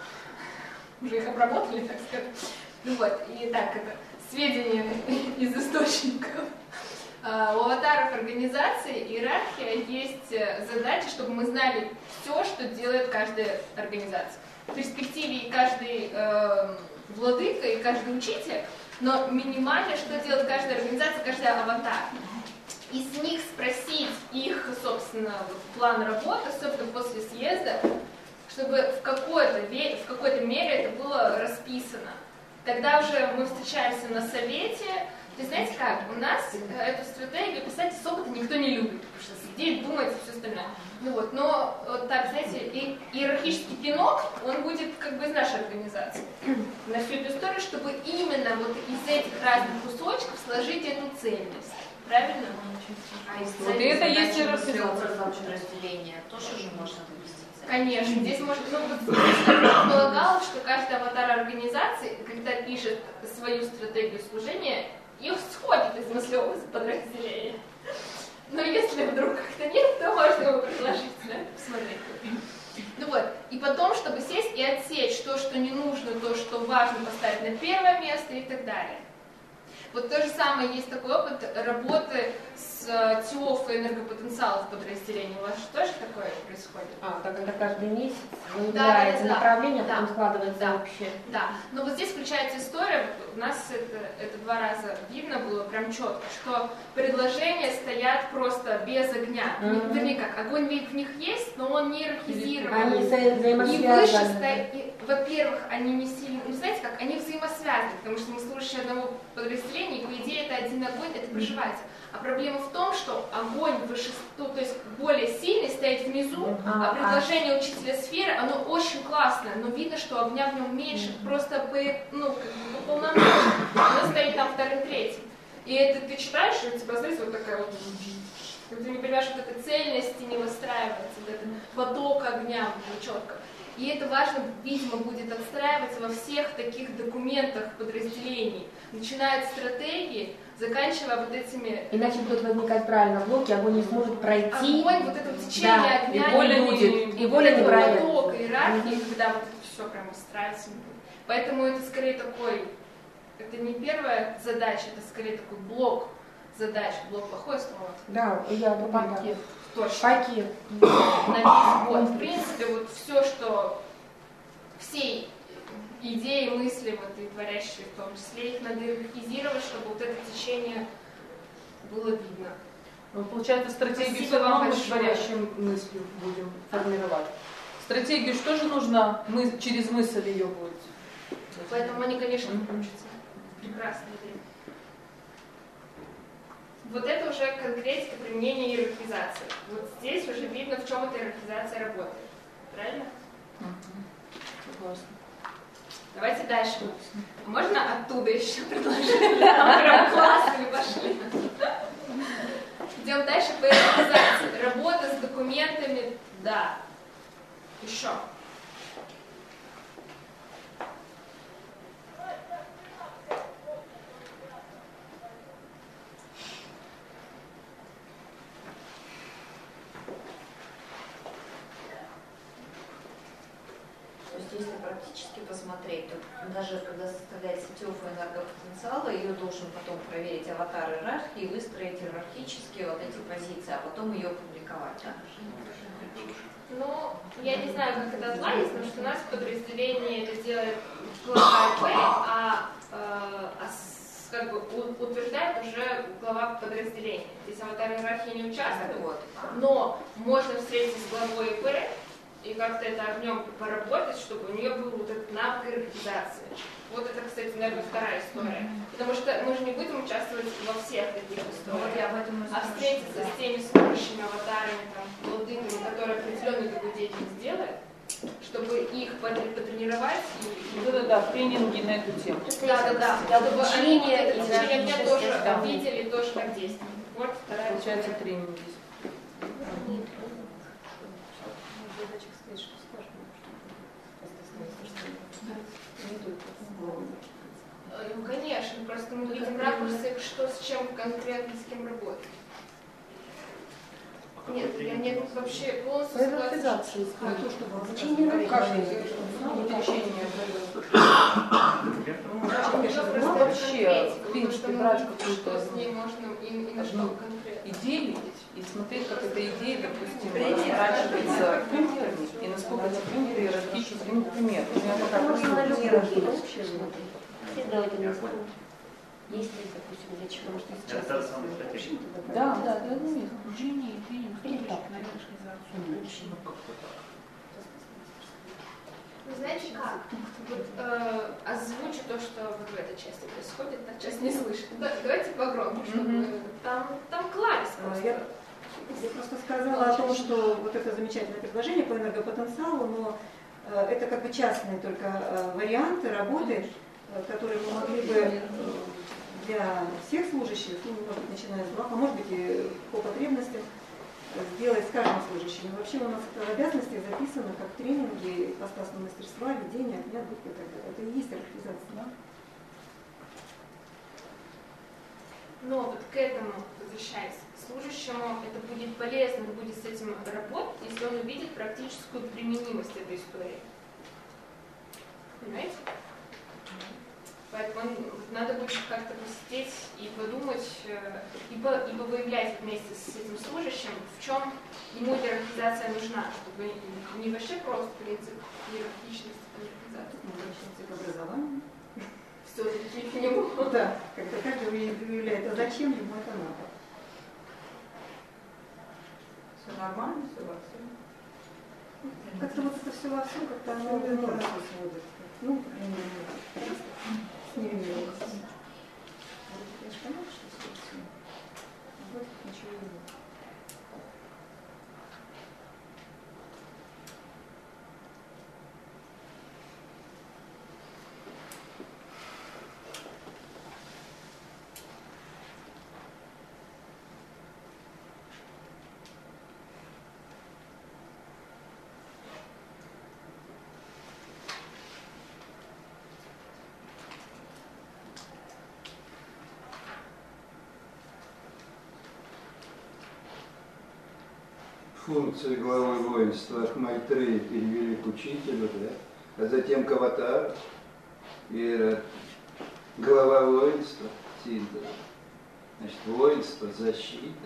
уже их обработали, так сказать. Ну вот, и так, это сведения из источников. У аватаров организации иерархия есть задача, чтобы мы знали все, что делает каждая организация. В перспективе и каждый владыка, и каждый учитель, но минимально, что делает каждая организация, каждый аватар. И с них спросить их, собственно, план работы, особенно после съезда, чтобы в какой-то мере это было расписано. Тогда уже мы встречаемся на совете. То есть, знаете как, у нас эту стратегию писать особо-то никто не любит, потому что сидеть, думать и все остальное. Ну вот, но вот так, знаете, иерархический пинок, он будет как бы из нашей организации на всю эту историю, чтобы именно вот из этих разных кусочков сложить эту цельность. Правильно? А из вот это есть разделения тоже же можно довести. Конечно, здесь можно, предполагалось, что каждый аватар организации, когда пишет свою стратегию служения, их сходит из мыслевого подразделения. Но если вдруг как-то нет, то можно его предложить, да, посмотреть. Ну вот, и потом, чтобы сесть и отсечь то, что не нужно, то, что важно поставить на первое место и так далее. Вот то же самое, есть такой опыт работы с ТИОФ и энергопотенциалом в подразделении. У вас же тоже такое происходит? Так это каждый месяц выбирается направление, потом складывается общее. Да, но вот здесь включается история, у нас это 2 раза видно было прям четко, что предложения стоят просто без огня. Вернее как, огонь в них есть, но он не иерархизирован. Они взаимосвязаны. И выше стоят, во-первых, они не сильно, знаете как, они взаимосвязаны, потому что мы служащие одного подразделения, и по идее это один огонь, это проживается. А проблема в том, что огонь выше, то есть более сильный стоит внизу, а предложение учителя сферы, оно очень классное, но видно, что огня в нем меньше, просто по полномочию. Оно стоит там 2-3. И это ты читаешь, и у тебя, знаете, вот такая вот, ты не понимаешь, вот этой цельности не выстраивается, вот этот поток огня четко. И это важно, видимо, будет отстраиваться во всех таких документах подразделений, начиная от стратегии, заканчивая вот этими... Иначе будут возникать правильно блоки, огонь не сможет пройти. Огонь, вот это течение огня, и воля будет, и воля не пройдет. Поток, иерархии, когда вот это все прям выстраивается. Поэтому это скорее такой, это не первая задача, это скорее такой блок задач, блок плохое слово. Да, я думаю, пакет. Точно. Пакет. На весь год. В принципе, вот все, что все идеи, мысли, вот и творящие в том числе, их надо иерархизировать, чтобы вот это течение было видно. Ну, получается, стратегию все равно мы творящим мыслью будем формировать. Стратегию что же нужно? Через мысль ее будет. Поэтому они, конечно, учатся. Прекрасная идея. Вот это уже конкретика применения иерархизации. Вот здесь уже видно, в чем эта иерархизация работает. Правильно? Согласна. Давайте дальше. Можно оттуда еще предложить? Прям классно пошли. Идем дальше по иерархизации. Работа с документами, да. Еще. Если практически посмотреть, то даже когда составляется ТИОФ энергопотенциала, ее должен потом проверить аватар иерархии, выстроить иерархически вот эти позиции, а потом ее публиковать. Да? Ну, я не знаю, как это отладить, потому что у нас в подразделении это делает глава АП, как бы утверждает уже глава подразделения. Здесь аватар иерархии не участвует, но можно встретиться с главой ИП и как-то это огнем поработать, чтобы у нее был вот этот навык иерархизации. Вот это, кстати, наверное, вторая история. Потому что мы же не будем участвовать во всех таких историях, а встретиться с теми служащими аватарами, там, владыками, которые определенную такую деятельность делают, чтобы их потренировать. Да, тренинги на эту тему. Да. Чтобы они в течение дня тоже видели, тоже как действовать. Вот вторая. Получается тренинги. Ну, конечно, просто мы видим ракурсы, что с чем конкретно, с кем работать. Нет, я не вообще полностью согласна. Вообще, в принципе, брать какую-то с ней можно и на что конкретно. идею и смотреть, как эта идея, допустим, разворачивается и насколько эти принято иерархически, например. Есть ли, допустим, для чего? Потому что сейчас... Да. Джинни, тренинг, Вы знаете как? Вот, озвучу то, что вот в этой части происходит, та часть не слышит. Давайте погромче, чтобы там кладезь просто. Я просто сказала о том, что вот это замечательное предложение по энергопотенциалу, но это как бы частные только варианты работы, которые мы могли бы для всех служащих, ну, может быть, начиная с глав, а может быть и по потребностям, сделать с каждым служащим. И вообще у нас в обязанностях записано как тренинги ипостасного мастерства, ведения, огня, духу и так далее. Это и есть иерархизация. Да? Но вот к этому, возвращаясь, служащему это будет полезно, он будет с этим работать, если он увидит практическую применимость этой истории. Понимаете? Поэтому надо будет как-то посидеть и подумать, ибо выявлять вместе с этим служащим, в чем ему иерархизация нужна, чтобы не вообще просто принцип иерархичности, иерархизации. Принцип образования. Все-таки к нему. Да, когда каждый выявляет, а зачем ему это надо. Все нормально, все во всем. Как-то вот это все во всем, как-то оно сводит. Ну, по крайней мере, с невинным. Я же понимаю, что все. А вот ничего не было. Функции главы воинства от Майтрея перевели к учителю, да? А затем к аватару. И глава воинства, Синда. Значит, воинство, защита.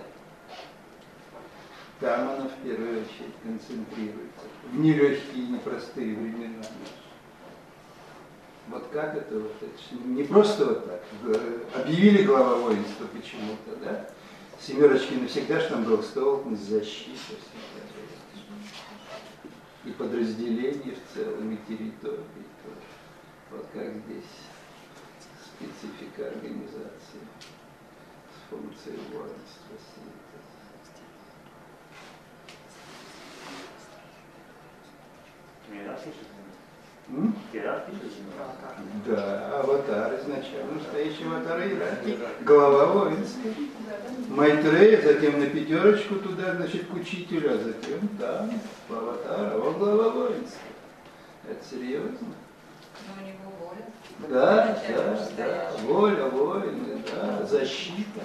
Там она в первую очередь концентрируется. В нелегкие, непростые времена. Вот как это вот? Это не просто вот так. Объявили глава воинства почему-то, да? Семерочки навсегда, что там был столкнут, защита, и подразделения в целом, и территории тоже. Вот как здесь специфика организации с функцией воинства. Да, аватар изначально, настоящий аватар иерархии, глава воинства. Майтрея, затем на пятерочку туда, значит, к учителю, а затем там, в аватар, а он глава воинства. Это серьезно? Но у него воля. Да, воля, воины, да, защита.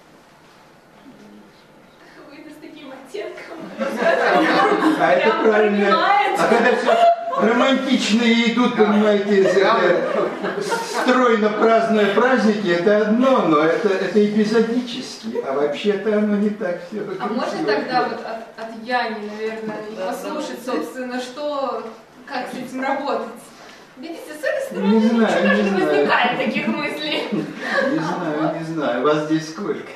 Вы с таким оттенком. А это правильно. А когда все романтичные идут, понимаете, стройно празднуя праздники, это одно, но это эпизодически, а вообще-то оно не так все. А можно тогда вот от Яни, наверное, послушать, собственно, как с этим работать? Видите, с этой стороны ничего даже не возникает таких мыслей. Не знаю. Вас здесь сколько?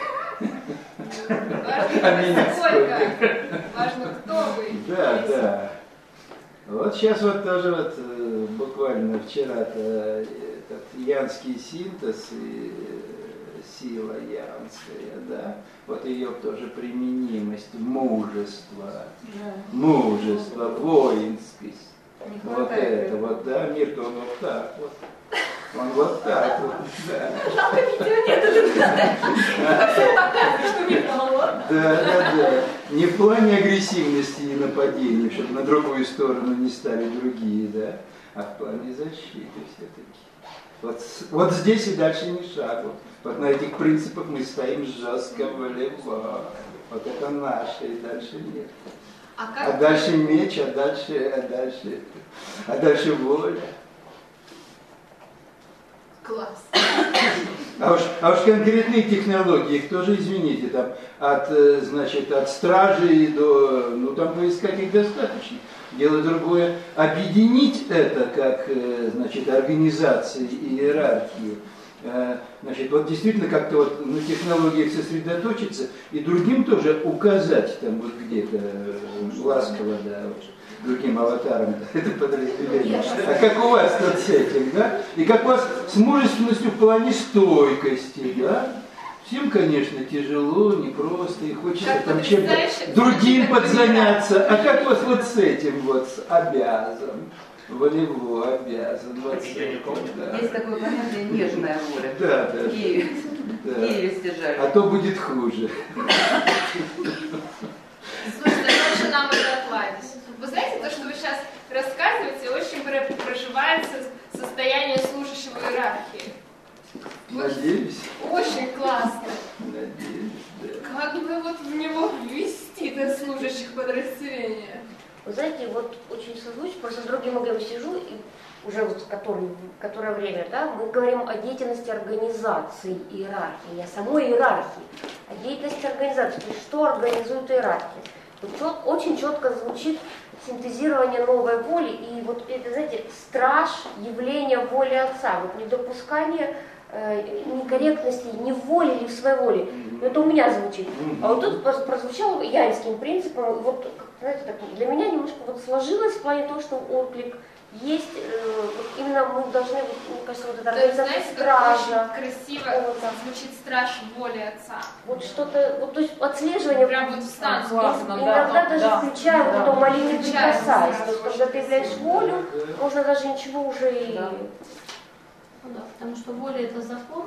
Важно, сколько. Важно, кто вы. Да. Вот сейчас вот тоже вот буквально вчера-то этот янский синтез и сила янская, да, вот ее тоже применимость, мужество, мужество, воинскость. Вот это вот, да, мир-то он вот так вот. Он вот так вот, да. Жалко, видео нет, что мир вот. Да. Не в плане агрессивности и нападений, чтобы на другую сторону не стали другие, да, а в плане защиты все-таки. Вот здесь и дальше ни шагу. Вот на этих принципах мы стоим жестко, волево. Вот это наше, и дальше нет. А дальше меч, а дальше воля. Класс. А уж конкретные технологии, их тоже, извините, там от стражей до, ну там поискать их достаточно. Дело другое, объединить это как, организации и иерархии. Значит, вот действительно как-то вот на технологиях сосредоточиться и другим тоже указать там вот где-то ласково, да, вот, другим аватарам это подразделение. А как у вас тут с этим, да? И как у вас с мужественностью в плане стойкости, да? Всем, конечно, тяжело, непросто, и хочется как там чем-то другим подзаняться. А как у вас вот с этим вот, обязан? Волево обязан. Вот да. Есть такое понятие нежная воля. Да. Киеве стяжали. А то будет хуже. Слушайте, лучше нам это отладить. Вы знаете, то, что вы сейчас рассказываете, очень проживается состояние служащего иерархии. Надеюсь. Очень классно. Надеюсь, да. Как бы вот в него ввести до служащих подразделения? Вы знаете, вот очень созвучно, просто с другим МГМ сижу, и уже вот которое время, да, мы говорим о деятельности организации иерархии, не о самой иерархии, о деятельности организации, то есть что организует иерархия. Вот очень четко звучит синтезирование новой воли, и вот это, знаете, страж явления воли Отца, вот недопускание некорректности ни в воле, ни в своей воле. Но это у меня звучит. А вот тут прозвучало янским принципом, вот, знаете, так, для меня немножко вот сложилось в плане того, что отклик есть, вот именно мы должны, мне кажется, вот это организация стража. Красиво вот, звучит страж воли Отца. Вот что-то, вот, то есть отслеживание. Прям вот в станцию. Иногда даже включая вот эту молитву прикасаясь. То есть, когда ты являешь волю, можно даже ничего уже и... Да, потому что воля это закон.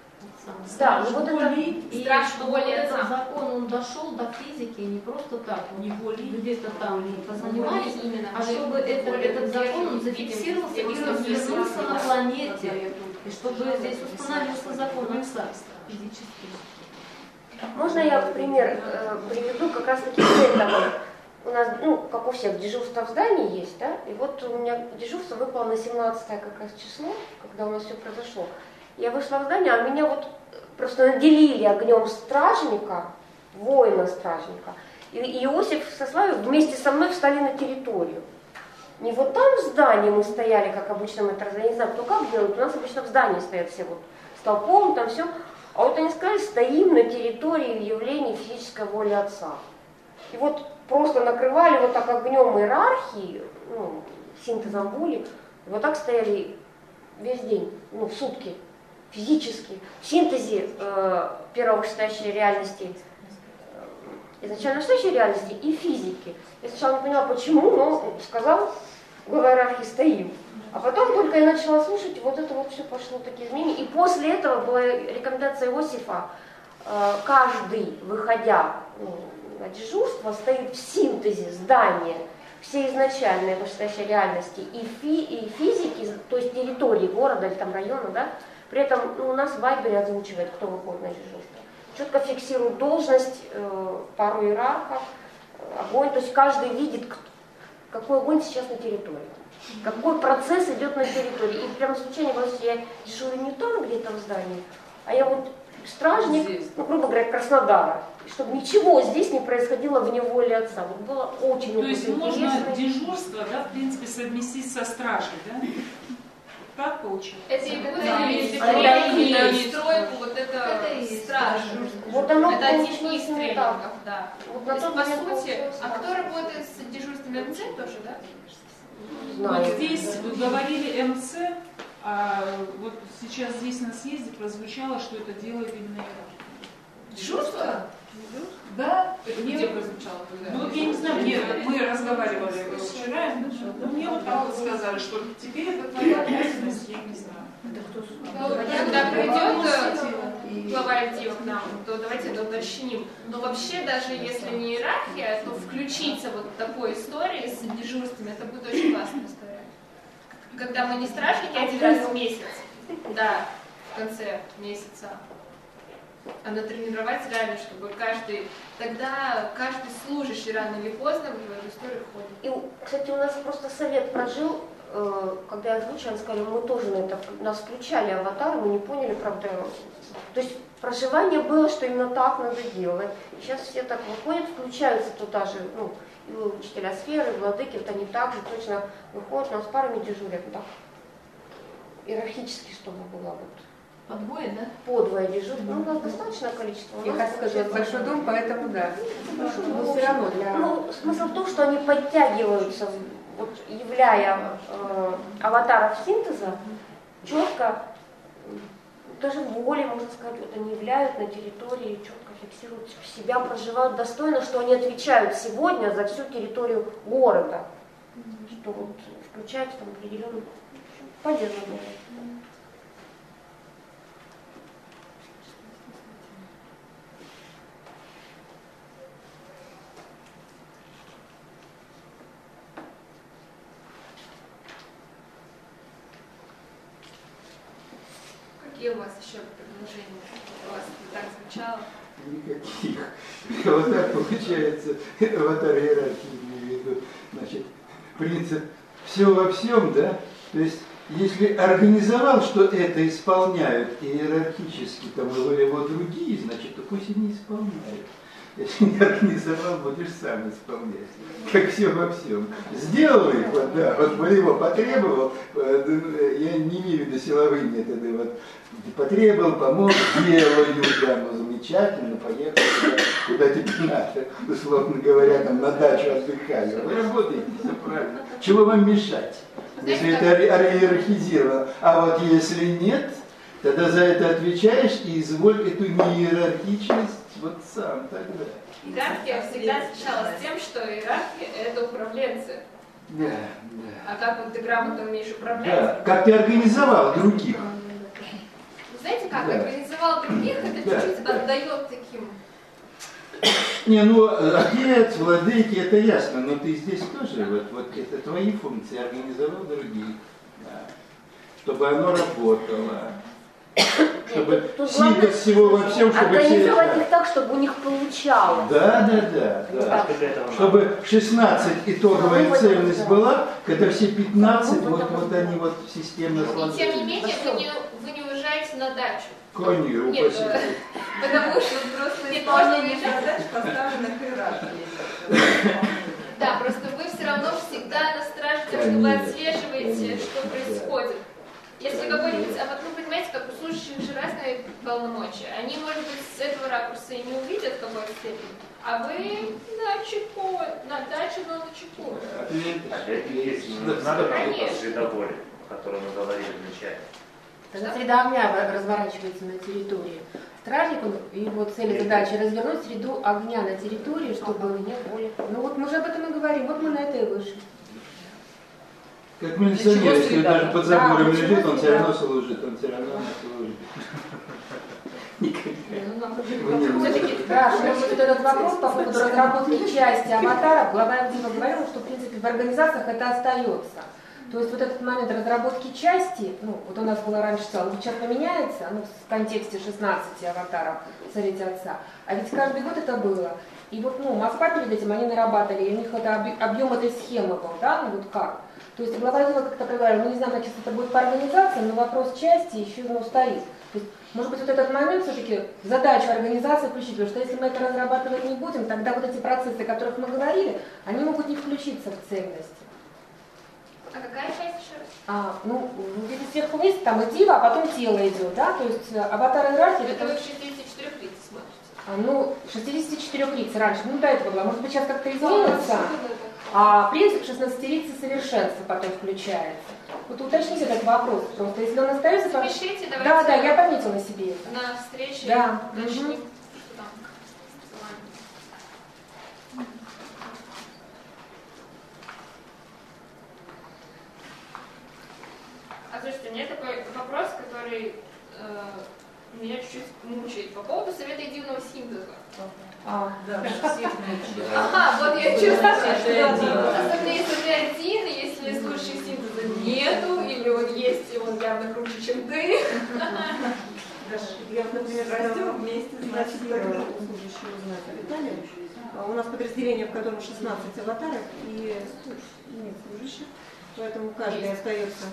Да, ну вот это и страж что воли этот Отца. закон он дошел до физики не просто так, он где-то там позанимались, именно, а чтобы этот закон он зафиксировался и развернулся на планете, и чтобы здесь установился закон Отца физически. Можно я пример приведу как раз таки с этого? У нас, ну, как у всех, дежурство в здании есть, да, и вот у меня дежурство выпало на 17-е как раз число, когда у нас все произошло. Я вышла в здание, а меня вот просто наделили огнем стражника, воина-стражника, и Иосиф со Славой вместе со мной встали на территорию. Не вот там в здании мы стояли, как обычно мы это не знаю, кто как делает, у нас обычно в здании стоят все вот столпом, там все, а вот они сказали, стоим на территории явления физической воли Отца. И вот просто накрывали вот так огнем иерархии, ну, синтезом воли, и вот так стояли весь день, ну, сутки, физически, в синтезе первой вышестоящей реальности, изначально вышестоящей реальности и физики. Я сначала не поняла, почему, но сказал, глава иерархии, стоим. А потом только я начала слушать, вот это вот все пошло, такие изменения. И после этого была рекомендация Иосифа, каждый, выходя на дежурство, стоит в синтезе здания всей изначальной вышестоящей реальности и физики, то есть территории города или там района, да, при этом у нас в Вайбере озвучивает, кто выходит на дежурство. Четко фиксирует должность, пару иерархов, огонь, то есть каждый видит, какой огонь сейчас на территории, какой процесс идет на территории. И прям случайно, если я дежурю не там где-то в здании, а я вот стражник, ну, грубо говоря, Краснодара, чтобы ничего здесь не происходило вне воли Отца. Вот было очень То есть интересно. можно дежурство, да, в принципе, совместить со стражей, да? Как получилось? Это и будет стройку, вот это стражи. Вот оно это один из тренингов, так. да. Вот То есть, на по сути, а кто работает с дежурством МЦ тоже, да? знаю. Вот здесь вы говорили МЦ, а вот сейчас здесь на съезде прозвучало, что это делает именно иерархия. Дежурство? Да. Где прозвучало? Ну вот я не знаю, мы разговаривали вчера, мне вот так вот сказали, что теперь это твоя ответственность, я не знаю. Когда придет глава отдела к нам, то давайте это уточним. Но вообще, даже если не иерархия, то включиться вот в такой истории с дежурствами, это будет очень классная история. Когда мы не стражники один раз в месяц, да, в конце месяца, а натренировать реально, чтобы тогда каждый служащий рано или поздно в эту историю входит. И, кстати, у нас просто совет прожил, когда я озвучила, сказали, мы тоже на это, нас включали аватары, мы не поняли, правда. То есть проживание было, что именно так надо делать. И сейчас все так выходят, включаются туда же, ну, и учителя сферы, и владыки, вот они также точно выходят, у нас парами дежурят, так, иерархически, чтобы было вот. По двое, да? По двое дежурят. Ну, у нас достаточное количество. Я хочу сказать, большой дом, поэтому да. Но все равно для... Ну, смысл в том, что они подтягиваются, вот, являя аватаров синтеза, четко, даже в воле, можно сказать, вот они являют на территории, четко фиксируют себя, проживают достойно, что они отвечают сегодня за всю территорию города, что вот включается там определенный полезный город. Какие у вас еще предложения? У вас так звучало? Никаких. Вот так получается, аватар иерархии, имею в виду. Значит, принцип все во всем, да? То есть, если организовал, что это исполняют иерархически, там были вот другие, значит, то пусть и не исполняют. Если не организовал, будешь сам исполнять. Как все во всем. Сделал их, вот, да, вот его потребовал, я не имею в виду силовые методы, вот, потребовал, помог, делаю, да, ну замечательно, поехал куда тебе надо, условно говоря, там на дачу отдыхали. Вы работаете, все правильно. Чего вам мешать, если это иерархизировано? А вот если нет, тогда за это отвечаешь и изволь эту неиерархичность вот сам тогда. Иерархия всегда отличалась тем, что иерархия – это управленцы. Да, да. А как вот ты грамотно умеешь управлять? Да, как ты организовал других. Знаете, как Да. организовал других, это Да, чуть-чуть да. отдает таким. Не, ну отец, владыки, это ясно, но ты здесь тоже, вот это твои функции, организовал других, да. Чтобы оно работало. Чтобы синтез всего во всем, чтобы организовать все... их так, чтобы у них получалось. Да. Чтобы 16 итоговая цельность была, когда все 15, вот они вот системно И сложились. тем не менее, вы не уезжаете на дачу. Кони, Нет, упаси. потому что взрослые Исполнение задач поставлено к иерархии. Да, просто вы все равно всегда на страже, тем, что вы отслеживаете, что происходит. Если какой-нибудь, а вот вы понимаете, как у служащих же разные полномочия, они, может быть, с этого ракурса и не увидят в какой-то степени, а вы на чеку, на даче, но на чеку. Надо работать Конечно. с средоволем, о котором мы говорили вначале. Когда среда огня разворачивается на территории, стражник, его цель и задача развернуть среду огня на территории, чтобы не более. Ну вот мы же об этом и говорим, вот мы на это и вышли. Как милиционер, если даже под забором Да, лежит, он все да. равно служит, он все равно служит. Да, что вот этот вопрос по поводу разработки части аватара, глава отдела говорила, что в принципе в организациях это остается. То есть вот этот момент разработки части, ну вот у нас было раньше целое, вот сейчас поменяется, ну в контексте 16 аватаров в Совете Отца, а ведь каждый год это было. И вот, ну, Москва перед этим они нарабатывали, и у них это объем этой схемы был, да, ну вот как. То есть глава отдела как-то проговорила, мы не знаем, значит, это будет по организациям, но вопрос части еще ну, стоит. То есть, может быть, вот этот момент все-таки задачу организации включить, потому что если мы это разрабатывать не будем, тогда вот эти процессы, о которых мы говорили, они могут не включиться в цельность. А какая часть еще раз? Ну, где-то сверху вниз, там и дива, а потом тело идет, да, то есть аватар иерархии... Это вы в 64 лиц смотрите. Ну, 64 лиц раньше, ну до этого было, может быть, сейчас как-то изменится. А принцип 16-летия совершенства потом включается. Вот уточните этот вопрос, просто если он остается... Запишите, давайте. Да, да, я пометила себе это. На встрече да. начнем. А слушайте, у меня такой вопрос, который меня чуть-чуть мучает по поводу совета единого синтеза. Да, всех мучает. Ага, вот я чувствую, что остальные если один, если слушающий синтеза нету, или он есть, и он явно круче, чем ты. Я, например, растем вместе, значит, служащие узнать о Виталии. У нас подразделение, в котором 16 аватаров и нет служащих, поэтому каждый остается.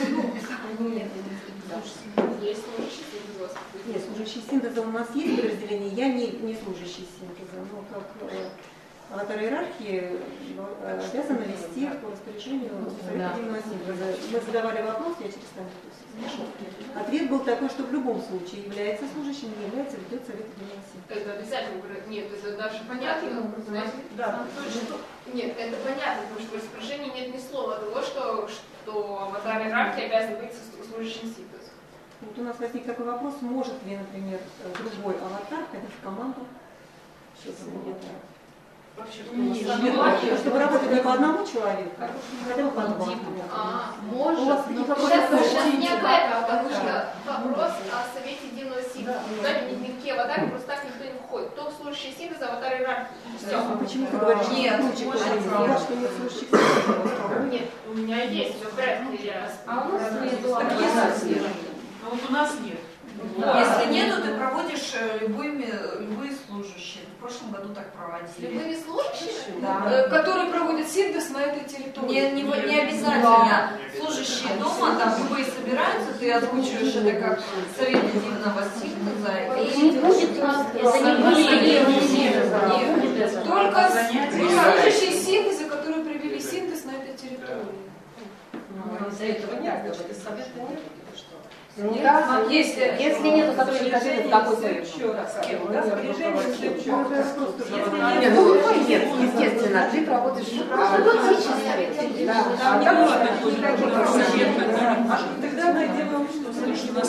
Есть служащий синтеза. Нет, служащий синтеза у нас есть подразделение, я не служащий синтеза, но как аватар иерархии обязаны вести по распоряжению совета единого синтеза. Мы задавали вопрос, я через там ответ был такой, что в любом случае является служащим, не является, ведет совет единого синтеза. Это обязательно, нет, это даже понятно. Да. Нет, это понятно, потому что в распоряжении нет ни слова того, что аватар иерархии обязан быть служащим синтеза. Вот у нас возник такой вопрос, может ли, например, другой аватар ходить в команду? Чтобы работать не по одному человеку, хотя бы по двум. Может. Сейчас не об этом, потому что вопрос о совете единого синтеза. Туда никакие аватары просто так никто не входит. Кто служащий синтеза, аватар иерархии. А почему ты говоришь, нет, что нет служащих синтеза? Нет, у меня есть, все в порядке. А у нас нет. А вот у нас нет. Если нету, ты проводишь любые служащие. В прошлом году так проводили. Любые служащие? Да. Которые проводят синтез на этой территории? Не обязательно. Служащие дома, там любые собираются, ты озвучиваешь это как совет единого синтеза. И не будет нас, это не будет единого синтеза. Только служащие синтеза, которые провели синтез на этой территории. Из-за этого нет, значит, и совета нет. Да, если нет сотрудника совета, какой совет? Нет, естественно, ты проводишь Тогда мы делаем, что у нас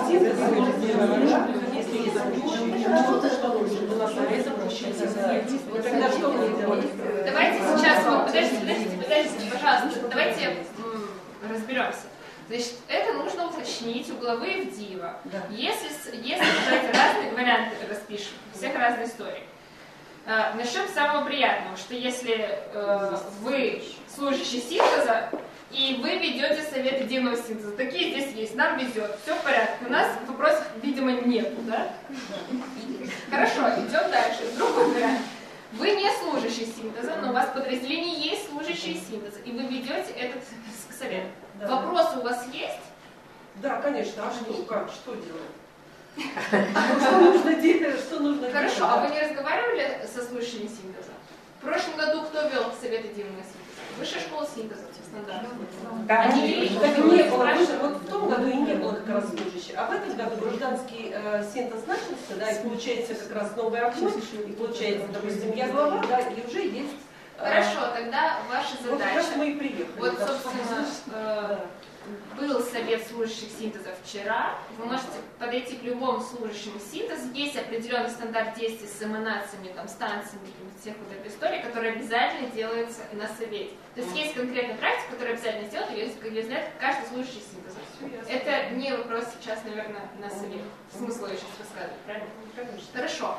тогда что мы делаем? Давайте сейчас, подождите, пожалуйста, давайте разберемся. Значит, это нужно уточнить у главы ИВДИВа. Да. Если давайте разные варианты распишем, у всех разные истории. Начнем с самого приятного, что если вы служащий синтеза, и вы ведете совет единого синтеза, такие здесь есть, нам везет, все в порядке, у нас вопросов, видимо, нету, да? Хорошо, идем дальше, другой вариант. Вы не служащий синтеза, но у вас в подразделении есть служащие синтеза, и вы ведете этот совет. Да. Вопросы у вас есть? Да, конечно. А что? Как? Что делать? Что нужно делать? Что нужно делать? Хорошо, а вы не разговаривали со служащими синтеза? В прошлом году кто вел совет единого синтеза? Высшая школа синтеза, стандартно. Да, они не было. Вот в том году и не было как раз служащих. А в этом году гражданский синтез начался, да, и получается как раз новый окно, и получается, допустим, я глава, да, и уже есть. Хорошо, тогда ваша задача. Вот мы и приехали. Вот, собственно, был совет служащих синтеза вчера. Вы можете подойти к любому служащему синтеза. Есть определенный стандарт действий с эманациями, там, станциями, всех вот этой истории, которая обязательно делается на совете. То есть есть конкретная практика, которая обязательно сделана, ее знает каждый служащий синтеза. Это не вопрос сейчас, наверное, на совет. Смысл я сейчас рассказываю, правильно? Хорошо.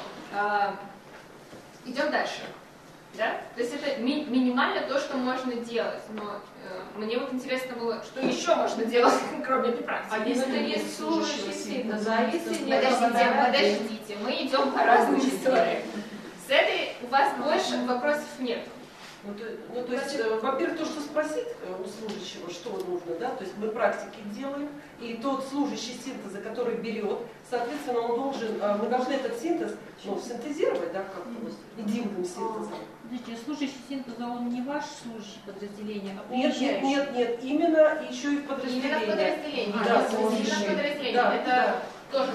Идем дальше. Да? То есть это минимально то, что можно делать, но мне вот интересно было, что еще можно делать, кроме этой практики. А если есть служащий синтеза, а если нет? Подождите, мы идем по разным историям. С этой у вас больше вопросов нет. Ну, то есть, во-первых, то, что спросить у служащего, что нужно, да, то есть мы практики делаем, и тот служащий синтеза, который берет, соответственно, он должен, мы должны этот синтез, синтезировать, да, как единым синтезом. Подождите, служащий синтеза, он не ваш служащий подразделения, а Нет, именно еще и в подразделении. Именно в подразделении. Да, подразделении. Это тоже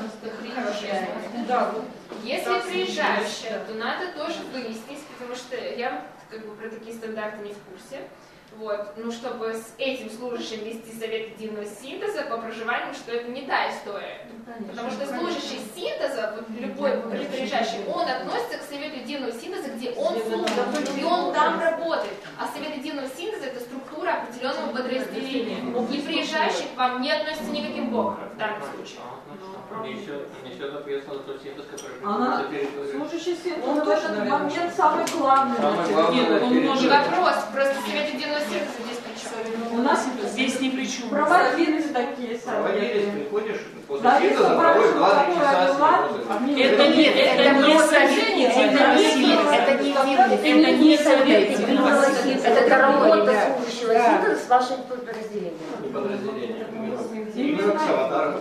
хорошая. Да. Если приезжающая, то надо тоже выяснить, потому что я как бы про такие стандарты не в курсе. Вот. Ну, чтобы с этим служащим вести совет единого синтеза по проживанию, что это не та история. Потому что служащий синтеза, вот любой приезжающий, он относится к совету единого синтеза, где он служит, и он там работает. А совет единого синтеза — это структура определенного подразделения. И приезжающий к вам не относится никаким боком в данном случае. Несет ответственность за тот синтез, который Она, служащий синтез, в этот момент самый главный. Нет, он может... Вопрос, просто совет единого синтеза здесь при чем? У нас здесь ни при чем. Проводились такие проводились, советы. приходишь, после синтеза проводишь 2-3 часа. Это не совет единого синтеза. Это не совет единого синтеза. Это работа служащего синтеза с вашим подразделением. Не подразделение. Именно с аватаром.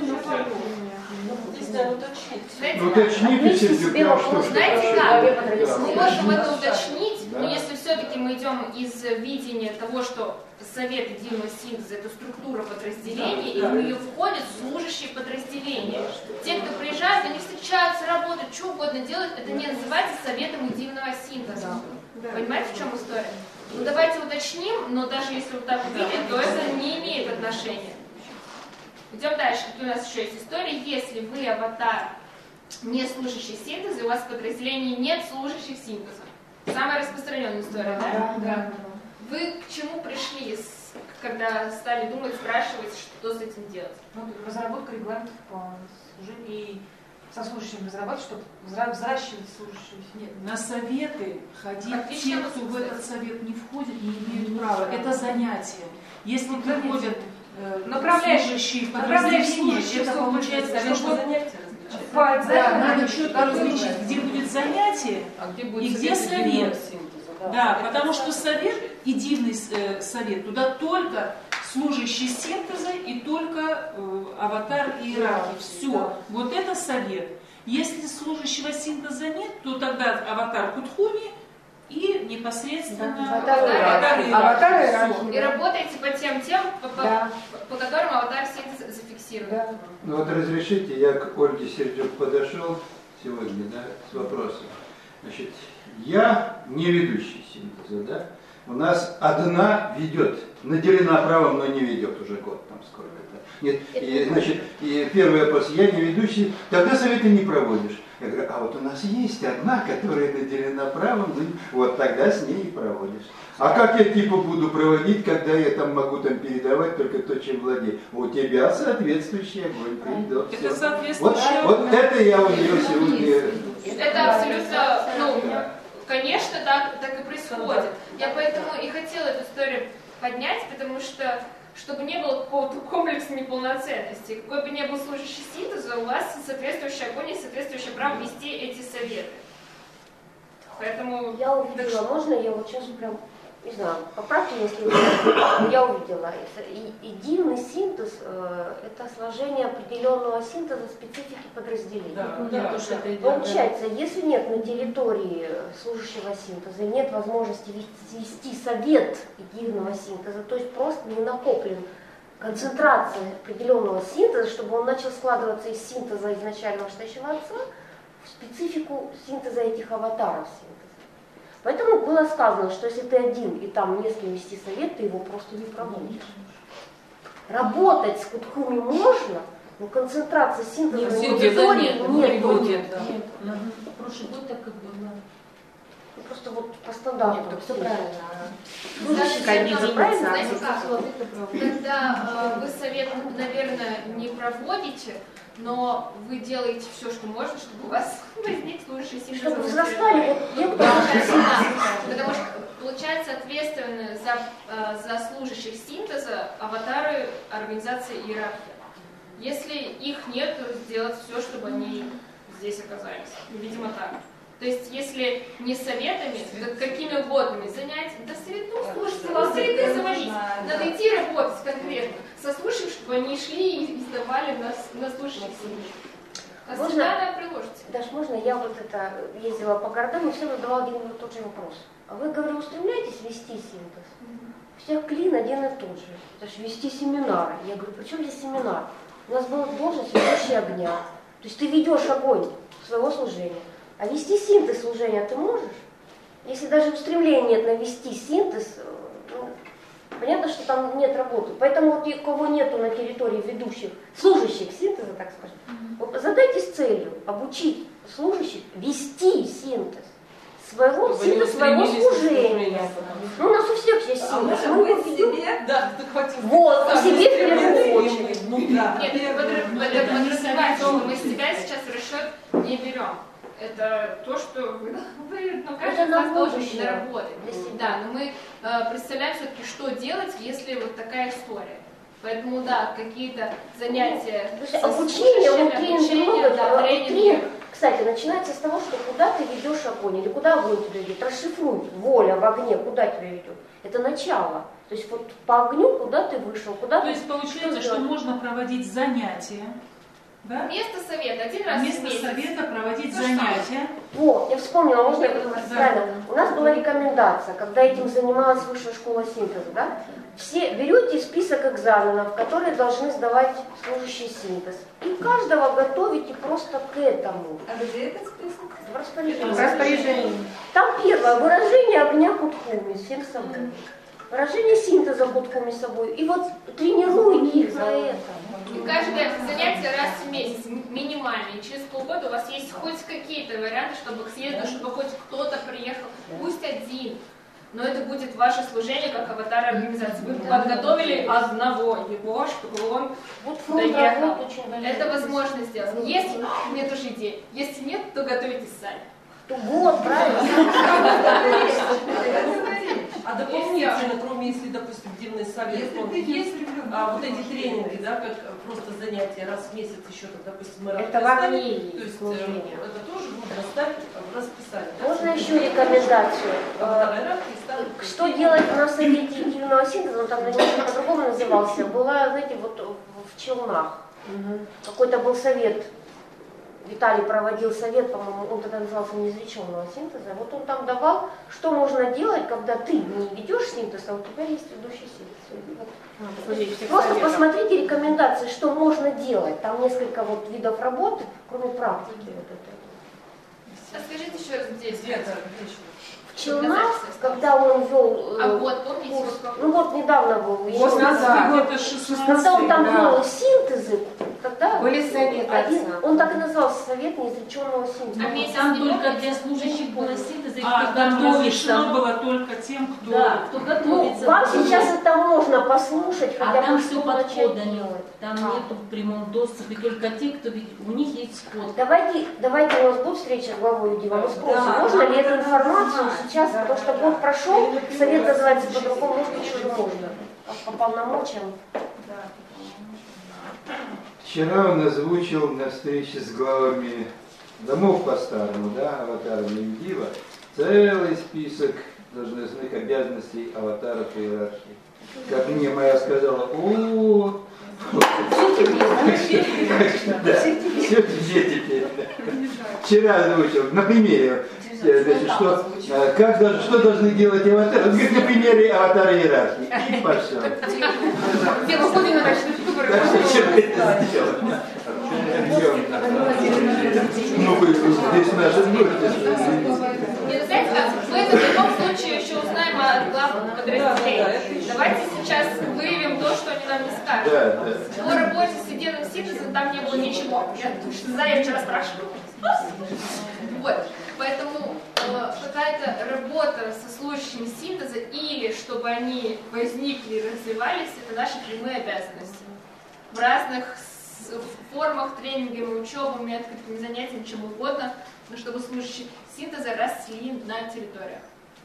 Уточните, Сердюка, что знаете как? Мы можем это уточнить, но если все-таки мы идем из видения того, что совет единого синтеза — это структура подразделения, и в нее входят служащие подразделения. Те, кто приезжают, они встречаются, работают, что угодно делают, это не называется советом единого синтеза. Понимаете, в чем история? Ну давайте уточним, но даже если вот так увидеть, то это не имеет отношения. Идем дальше. Тут у нас еще есть история. Если вы аватар, не служащий синтеза, и у вас в подразделении нет служащих синтеза. Самая распространенная история, да? Да. Вы к чему пришли, когда стали думать, спрашивать, что с этим делать? Ну, разработка регламентов по служению и со служащими разрабатывать, чтобы взращивать служащих. Нет, на советы ходить Отлично, те, кто в этот совет не входит, не имеют права. Это занятие. Если приходят служащие подразделения, это получается, что надо четко различить, где будет занятие и где совет. Да, потому что совет, единый совет, туда только служащий синтеза и только аватар иерархии. Все. Вот это совет. Если служащего синтеза нет, то тогда аватар Кутхуми и непосредственно аватар иерархии. И работаете по тем по которым аватар синтеза зафиксирован. Ну вот разрешите, я к Ольге Сердюк подошел сегодня, да, с вопросом. Значит, я не ведущий синтеза, да? У нас одна ведет, наделена правом, но не ведет уже год, там сколько-то. Нет, и, значит, и первый вопрос, я не ведущий, тогда советы не проводишь. Я говорю, а вот у нас есть одна, которая наделена правом, ну, вот тогда с ней и проводишь. А как я типа буду проводить, когда я там могу там передавать только то, чем владею? У тебя соответствующий огонь передал. Это соответствующий огонь. Вот это я у нее сегодня... Это абсолютно, ну, конечно, так и происходит. Я поэтому и хотела эту историю поднять, потому что, чтобы не было какого-то комплекса неполноценности, какой бы ни был служащий синтеза, у вас соответствующий огонь и соответствующее право вести эти советы. Поэтому... Я увидела, можно я вот сейчас прям, не знаю, поправьте, если я увидела. Единый синтез – это сложение определенного синтеза специфики подразделения. Получается, если нет на территории служащего синтеза, нет возможности вести совет единого синтеза, то есть просто не накоплен концентрация определенного синтеза, чтобы он начал складываться из синтеза изначального штащего отца в специфику синтеза этих аватаров синтеза. Поэтому было сказано, что если ты один и там не с кем вести совет, ты его просто не проводишь. Работать с Кутхуми можно, но концентрация синтеза на аудитории не будет. Прошлый год так и было. Просто вот по стандарту. Все правильно. Знаете как? Когда вы совет, наверное, не проводите, но вы делаете все, что можно, чтобы у вас возник служащий синтез. Чтобы возрастали, потому что получается ответственны за служащих синтеза аватары организации иерархии. Если их нет, то сделать все, чтобы они здесь оказались. Видимо, так. То есть, если не советами, то какими угодными занятиями, да совету, слушайте, вас советы заводить. Надо идти работать конкретно со слушающими, чтобы они шли и сдавали на слушающих синтез. А всегда приложите. Даже можно, я вот это ездила по городам и всем задавала один и тот же вопрос. А вы, говорю, устремляетесь вести синтез? Всех клин один и тот же. Это же вести семинары. Я говорю, при чем здесь семинар? У нас была должность ведущий огня. То есть ты ведешь огонь своего служения. А вести синтез служения ты можешь? если даже устремления нет навести синтез, ну, понятно, что там нет работы. Поэтому вот у кого нету на территории ведущих, служащих синтеза, так скажем, вот задайтесь целью обучить служащих вести синтез. Синтез своего служения. Ну, у нас у всех есть синтез. Мы его ведем. Вот, по себе в первую очередь. Нет, это подразумевает, что мы себя сейчас в расчет не берем. Это то, что вы ну, каждый из нас должен наработать. Да, но мы представляем все-таки, что делать, если вот такая история. Поэтому, да, какие-то занятия... Обучение, тренинг, кстати, начинается с того, что куда ты ведешь огонь, или куда огонь тебя ведет. Расшифруй, воля в огне, куда тебя ведет. Это начало. То есть вот по огню, куда ты вышел, куда То ты... есть получается, что можно проводить занятия, да? Вместо совета, один раз в месяц. Вместо совета проводить занятия. О, я вспомнила, можно правильно. У нас была рекомендация, когда этим занималась высшая школа синтеза, да? Все берете список экзаменов, которые должны сдавать служащий синтез, и каждого готовите просто к этому. А где этот список? В распоряжении. Там первое, выражение огня худхуми, всем собой. Выражение синтеза худхуми собой. И вот тренируйте их за это. И каждое занятие раз в месяц, минимально. И через полгода у вас есть хоть какие-то варианты, чтобы к съезду, чтобы хоть кто-то приехал. Пусть один. Но это будет ваше служение как аватара организации. Вы подготовили одного его, чтобы он доехал. Это возможно сделать. Если нет уже идей, если нет, то готовитесь сами. Вот, правильно. А дополнительно, кроме, если, допустим, дневный совет, вот эти тренинги, да, как просто занятия раз в месяц еще, допустим, мы это важнее. То есть это тоже нужно ставить в расписание. Можно еще рекомендацию. Что делать на совете активного синтеза, он там немножко по-другому назывался, была, знаете, вот в Челнах. Какой-то был совет. Виталий проводил совет, по-моему, он тогда назывался неизреченного синтеза. Вот он там давал, что можно делать, когда ты не ведешь синтез, а у тебя есть ведущий синтез. Просто посмотрите рекомендации, что можно делать. Там несколько вот видов работы, кроме практики. Вот это. А скажите еще раз, где это? В Челнах, когда он вел помните, ну вот недавно был, год назад, когда он там вел синтезы, тогда были советы. Он так и назывался совет неизреченного синтеза. Там только для служащих было синтеза, там разрешено было только тем, кто... Да, кто готовится. Вам сейчас это можно послушать, а хотя бы там все что под начать кодами. делать. Там нету в прямом доступе, только те, кто у них есть код. Давайте у нас будет встреча с главой ЮДИ, мы спросим, можно ли эту информацию сейчас, потому что год прошел, совет называется по-другому, может быть, уже можно. По полномочиям. Вчера он озвучил на встрече с главами домов по-старому, да, аватарами Юдива, целый список должностных обязанностей аватаров и иерархии. Как мне моя сказала, все тебе теперь. Вчера озвучил, на примере, значит, что должны делать аватары. Он говорит, на примере аватара иерархии. И пошел. Где мы ходим на ночные выборы? Ну, вы здесь наши будете. Не знаете, мы это в любом случае еще узнаем от главных подразделений. Давайте сейчас выявим то, что они нам не скажут. По работе с единым синтезом там не было ничего. Я вчера спрашивала. Вот. Поэтому какая-то работа со служащими синтеза или чтобы они возникли и развивались, это наши прямые обязанности. В разных формах тренингами, учебами, открытыми занятиями, чем угодно, но чтобы служащие синтеза росли на территориях.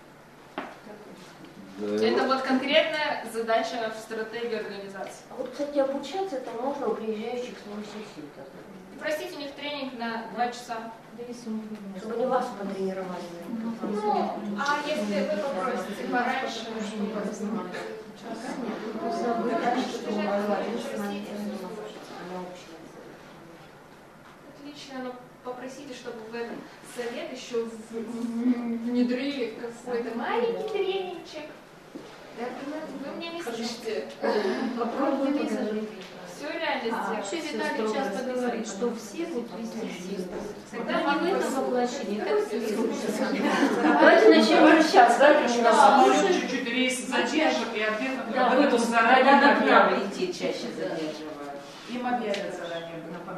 Это вот конкретная задача в стратегии организации. А вот, кстати, обучаться это можно у приезжающих служащих синтеза. Просите у них тренинг на 2 часа. Чтобы не вас потренировали. Ну, а если вы попросите пораньше, отлично, но попросите, чтобы в этот совет еще внедрили какой-то маленький тренинчик. Вы меня не слышите. Попробуйте. Все реально. реально Вообще сделать. Виталий часто говорит, что все будут вести синтез. Тогда не в этом воплощении, так в следующем. Давайте начнем сейчас, да? Самолет чуть-чуть рейс задержит, и ответ об этом заранее объявят. Идти чаще задерживают. Им объявят заранее.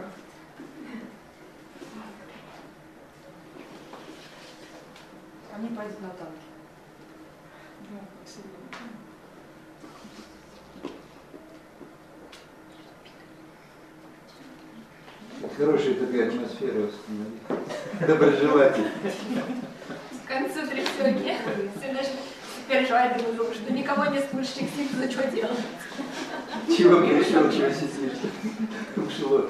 Они пойдут на танки. Хорошая такая атмосфера установили. Доброжелатель. К концу трясёги все даже переживают друг друга, что никого не слушающих синтеза, что делать. Чего пришел, чего сидит? Ушло.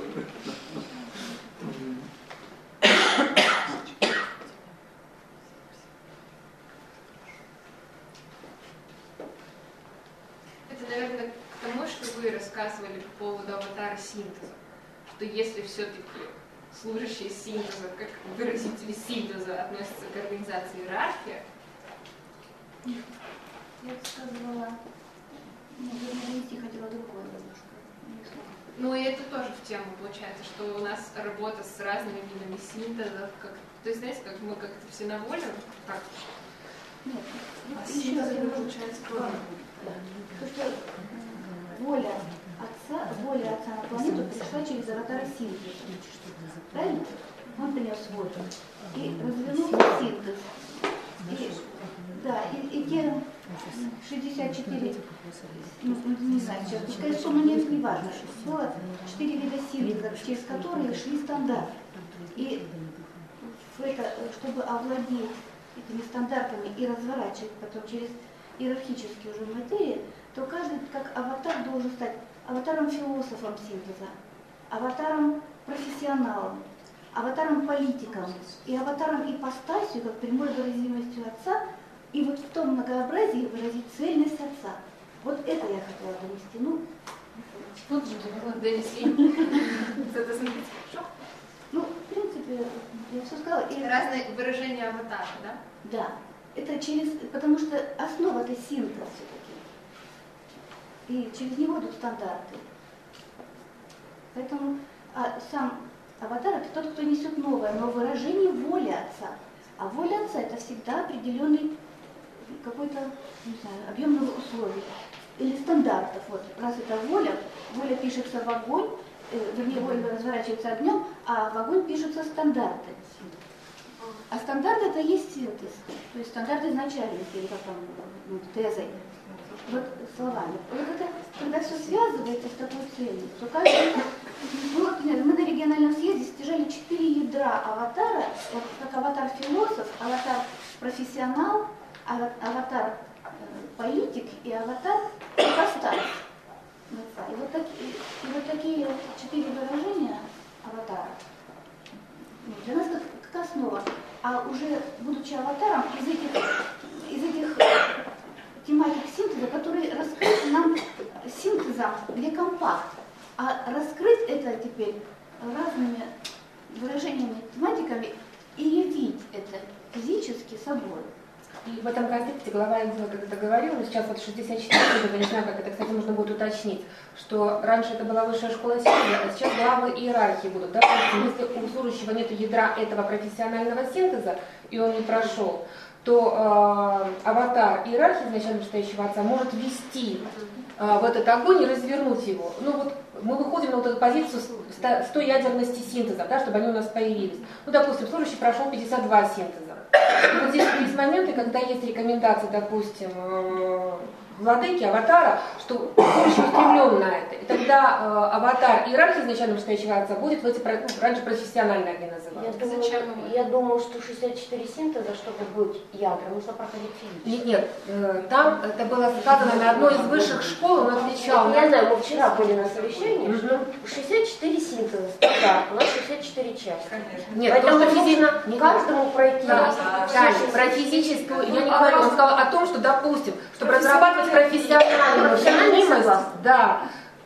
Это, наверное, к тому, что вы рассказывали по поводу аватара синтеза, что если все-таки служащие синтеза, как выразители синтеза, относятся к организации иерархии. Я бы сказала, донести хотела другое немножко. Ну и это тоже в тему получается, что у нас работа с разными видами синтеза, как, то есть, знаете, как мы как-то все на воле, как? Нет, еще раз получается то, что воля отца на планету пришла через аватара синтеза. Правильно? Он принес воду. И развернулся синтез. И те 64, не знаю, сейчас пускай сумма не важно, было 4 вида синтеза, через которые шли стандарты. И чтобы овладеть этими стандартами и разворачивать потом через иерархические уже материи, то каждый как аватар должен стать аватаром-философом синтеза, аватаром-профессионалом, аватаром-политиком и аватаром-ипостасью, как прямой выразимостью отца, и вот в том многообразии выразить цельность отца. Вот это я хотела донести. Ну, тут же донесли. Это смотрите, хорошо? Ну, в принципе, я все сказала. И разные выражения аватара, да? Да. Это потому что основа-то синтез все-таки. И через него идут стандарты. Поэтому сам аватар — это тот, кто несет новое, но выражение воли отца. А воля отца — это всегда определенный какой-то, не знаю, объем новых условий или стандартов. Вот, раз это воля пишется в огонь, вернее, воля разворачивается огнем, а в огонь пишутся стандарты. А стандарты — это есть синтез, то есть стандарты изначальности, или как там, тезой. Вот словами. Вот это, когда все связывается с такой целью, то каждый... Ну, вот, мы на региональном съезде стяжали 4 ядра аватара, вот, как аватар-философ, аватар-профессионал, аватар-политик и аватар-ипостась. И вот такие 4 выражения аватара для нас как основа. А уже будучи аватаром, из этих тематик синтеза, которые раскрыты нам синтезом, где компакт, а раскрыть это теперь разными выражениями, тематиками и явить это физически собой. И в этом контексте глава отдела когда-то говорила, но сейчас вот 64 года, не знаю, как это, кстати, нужно будет уточнить, что раньше это была высшая школа синтеза, а сейчас главы иерархии будут. Да? Если у служащего нет ядра этого профессионального синтеза, и он не прошел, то аватар иерархии изначально стоящего отца может ввести в этот огонь и развернуть его. Ну вот мы выходим на вот эту позицию 100 ядерности синтеза, да, чтобы они у нас появились. Ну, допустим, служащий прошел 52 синтеза. И вот здесь есть моменты, когда есть рекомендации, допустим, владыки, аватара, что служащий устремлен на это. И тогда аватар иерархии изначально стоящего отца будет в эти, раньше профессионально они назывались. Я думаю, что 64 синтеза, чтобы быть ядром, нужно проходить физически. Нет, там это было сказано на одной из высших школ, он отвечал. Я знаю, мы вчера были на совещании, что 64 синтеза, стандарт, у нас 64 части. Нет, поэтому нужно каждому пройти. Про физическую я не говорю, он сказал о том, что, допустим, чтобы разрабатывать профессиональную необходимость, да,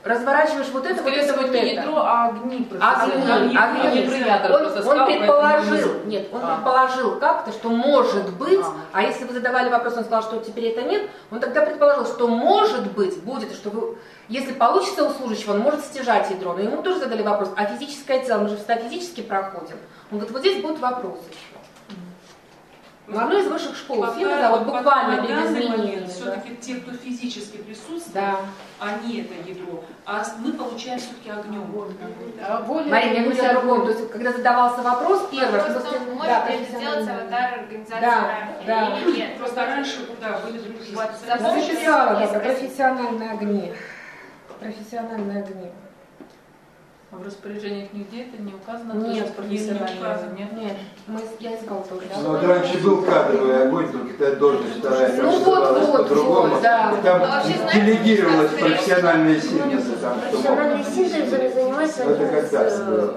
разворачиваешь вот это, вот это, вот это. Ядро, а огни просто. Огни. Он предположил, нет, он предположил как-то, что может быть, а если вы задавали вопрос, он сказал, что теперь это нет, он тогда предположил, что может быть, будет, что вы, если получится у служащего, он может стяжать ядро, но ему тоже задали вопрос, а физическое тело, мы же всегда физически проходим. Он говорит, вот здесь будут вопросы еще. В одной из высших школ Синтеза, вот буквально перед изменением. Все-таки те, кто физически присутствует, да, они это ядро, а мы получаем все-таки огнем. Марина, я говорю о другом. То есть, когда задавался вопрос, первое, что может ли сделать аватар организации или нет? Просто раньше, да, были другие. Вот, записала, да, профессиональные огни. Профессиональные огни. А в распоряжениях нигде это не указано? Нет, профессиональные огни. Нет, я искала тоже. Ну, вот раньше был кадровый огонь, только эта должность вторая, там называлась по-другому. Да. Там делегировалась профессиональная синтез. Профессиональный синтез занимается это как раз было.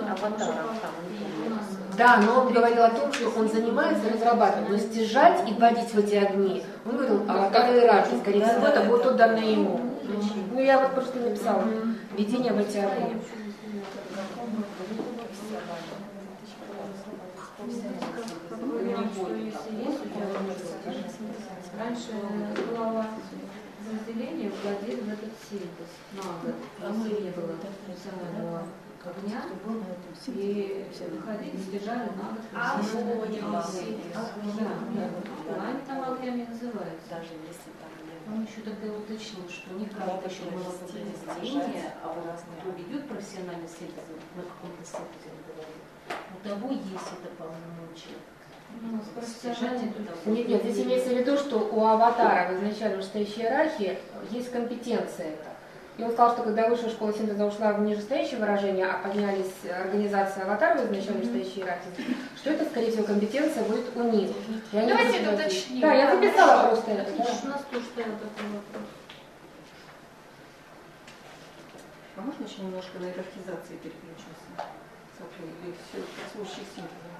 Да, но он говорил о том, что он занимается разрабатыванием, но стяжать и вводить в эти огни, он говорил, аватар иерархии, скорее всего, это будет отдано ему. Ну, я вот просто написала, введение в эти огни. Раньше глава разделения вводили в этот синтез на год. Не было профессионального огня, и выходили, сдержали на год. Они там огнями называются. Даже если там он еще тогда уточнил, что не каждое еще было подразделение, а кто ведет профессиональный синтез, на каком-то синтезе говорит, у того есть это полномочия. Нет, здесь имеется в виду, что у аватара в изначально вышестоящей иерархии есть компетенция эта. И он сказал, что когда высшая школа синтеза ушла в нижестоящее выражение, а поднялись организации аватара в изначально вышестоящей иерархии, что это, скорее всего, компетенция будет у них. Давайте это уточним. Да, я записала просто это. Да. У нас тоже стоял такой вопрос. А можно еще немножко на иерархизации переключиться? Или все послушай синтеза?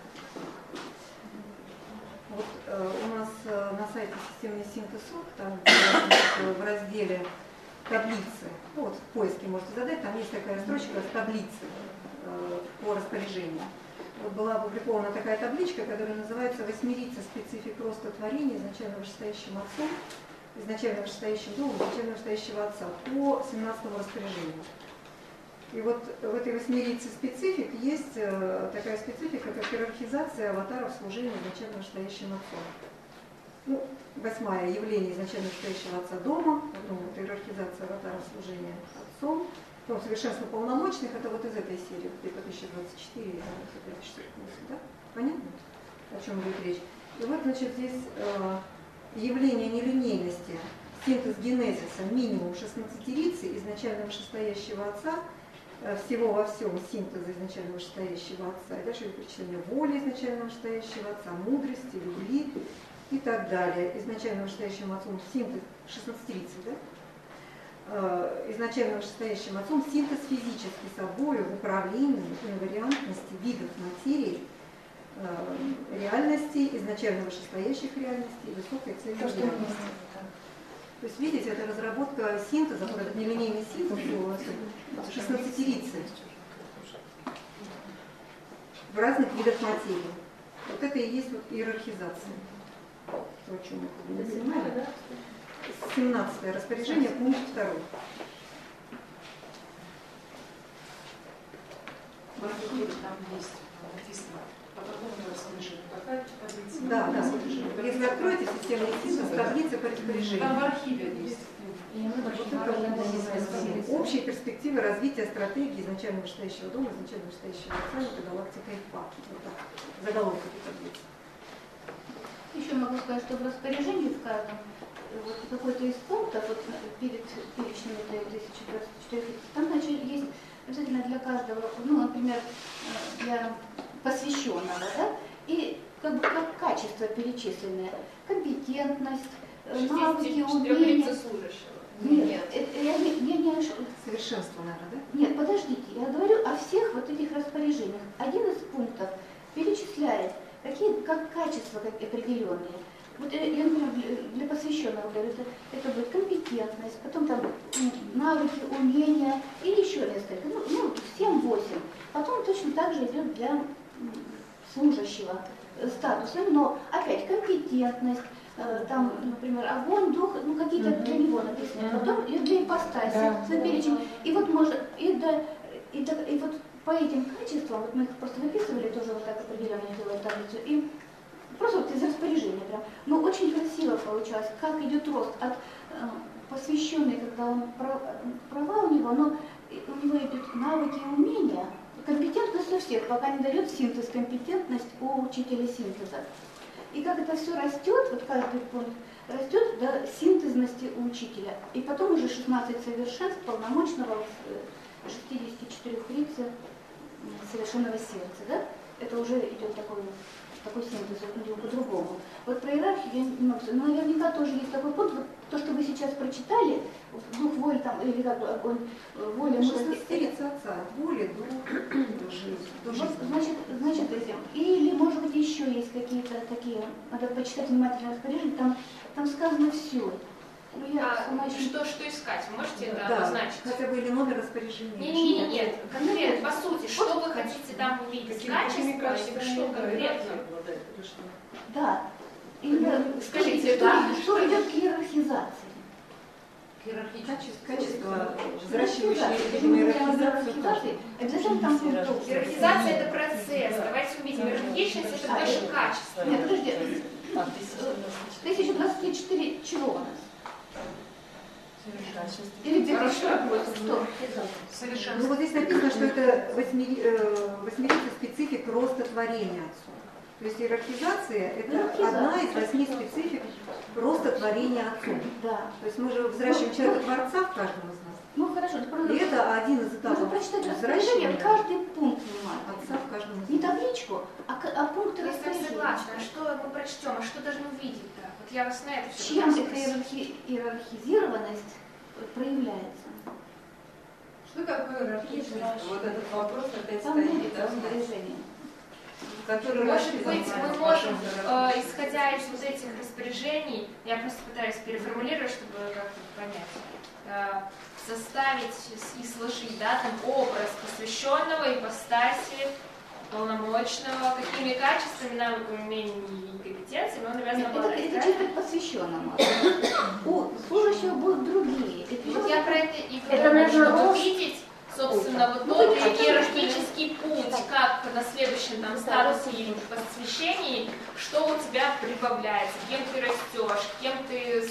Вот у нас на сайте системный синтез, там в разделе таблицы, ну, вот в поиске можете задать, там есть такая строчка с таблицы по распоряжению. Вот была опубликована такая табличка, которая называется «Восьмерица специфик роста творения изначально вышестоящим отцом, изначально вышестоящим домом, изначально вышестоящего отца» по 17-му распоряжению. И вот в этой восьмерице специфик есть такая специфика, как иерархизация аватаров служения изначально вышестоящим отцом. Ну, 8-е явление изначально вышестоящего отца дома, потом вот иерархизация аватаров служения отцом, потом совершенство полномочных, это вот из этой серии, где-то 1024 или 1054, да? Понятно, о чем будет речь? И вот, значит, здесь явление нелинейности, синтез генезиса минимум 16-рицы изначально вышестоящего отца, всего во всем синтеза изначально вышестоящего отца, и дальше перечисление воли изначально вышестоящего отца, мудрости, любви и так далее. Изначально вышестоящим отцом синтез 16-30, да? Изначально вышестоящим отцом синтез физически собою в управлении, инвариантности видов материи, реальностей, изначально вышестоящих реальностей, высокой цели реальности. То есть, видите, это разработка синтеза, вот этот нелинейный синтез 16-рицы в разных видах материи. Вот это и есть вот иерархизация. То, о чем мы понимали. 17-е распоряжение, пункт 2. Там есть написано, по какому распоряжению, какая таблица? Да, да. Если откроете системный синтез, таблица по распоряжению. Там в архиве есть. Общие перспективы развития стратегии изначально вышестоящего дома, изначально вышестоящего отца, метагалактика и ФА. Вот так. Заголовок этой таблицы. Еще могу сказать, что в распоряжении в каждом вот какой-то из пунктов, вот перед перечнем этой 1024, там, значит, есть обязательно для каждого, ну, например, для посвященного, да, и как качества перечисленные, компетентность, навыки, умения. Нет, я не совершенство, наверное, да? Нет, подождите, я говорю о всех вот этих распоряжениях. Один из пунктов перечисляет, какие как качества как определенные, Вот я, например, для посвященного говорю, это будет компетентность, потом там навыки, умения и еще несколько, ну 7-8. Потом точно так же идет для служащего статус, но опять компетентность, там, например, огонь, дух, ну какие-то для него написаны, потом и для ипостаси, свой перечень, и вот можно, и вот по этим качествам, вот мы их просто выписывали, тоже вот так определенно делаем таблицу, и просто вот из распоряжения прям, но очень красиво получалось, как идет рост от посвященный, когда он права у него, но у него идут навыки и умения, компетентность у всех, пока не дает синтез, компетентность у учителя синтеза. И как это все растет, вот каждый пункт растет до синтезности у учителя. И потом уже 16 совершенств полномочного в 64 лицах совершенного сердца. Да? Это уже идет такой синтез по-другому. Вот про иерархию я не могу сказать. Но наверняка тоже есть такой пункт. Вот то, что вы сейчас прочитали, дух, воля там, или как огонь, воля, мудрость. Отца, воля, дух, жизнь. Значит, этим. Или, может быть, еще есть какие-то такие, надо почитать внимательно распоряжение, там сказано все. Что искать? Вы можете это обозначить? Хотя бы или номер распоряжения. Нет. Конкретно, по сути, что вы хотите там увидеть? Качество, что конкретно? Да. Скажите, что идет к иерархизации? Качество, взращивающее иерархизацию. Обязательно там иерархизация – это процесс. Давайте увидим. Иерархичность – это больше качество. Нет, подожди. 1024 чего у нас? Или где Ну вот здесь написано, что это восьмерится специфик роста творения отцу. То есть иерархизация – это одна из 8 специфик роста творения отцу. Да. То есть мы же взращиваем человека Творца в каждом из нас. Ну хорошо. И это один из этапов. Можно прочитать распоряжение, каждый пункт внимания. Отца в каждом из нас. Не табличку, а пункты распоряжения. Я согласна. А что мы прочтем, а что должны увидеть-то? Вот я вас на это все. Чем эта иерархизированность проявляется? Что такое иерархичность? Вот этот вопрос опять там стоит, да? Может быть, мы можем, исходя из вот этих распоряжений, я просто пытаюсь переформулировать, чтобы как-то понять, составить и сложить, да, там образ посвященного, ипостаси, полномочного, какими качествами, навыками, умениями и компетенциями он обязан обладать. Это чисто посвященному. У служащего будут другие. Вот я про это и говорю, чтобы увидеть, собственно, вот тот иерархический путь, как на следующем там статусе или посвящении, что у тебя прибавляется, кем ты растешь, кем ты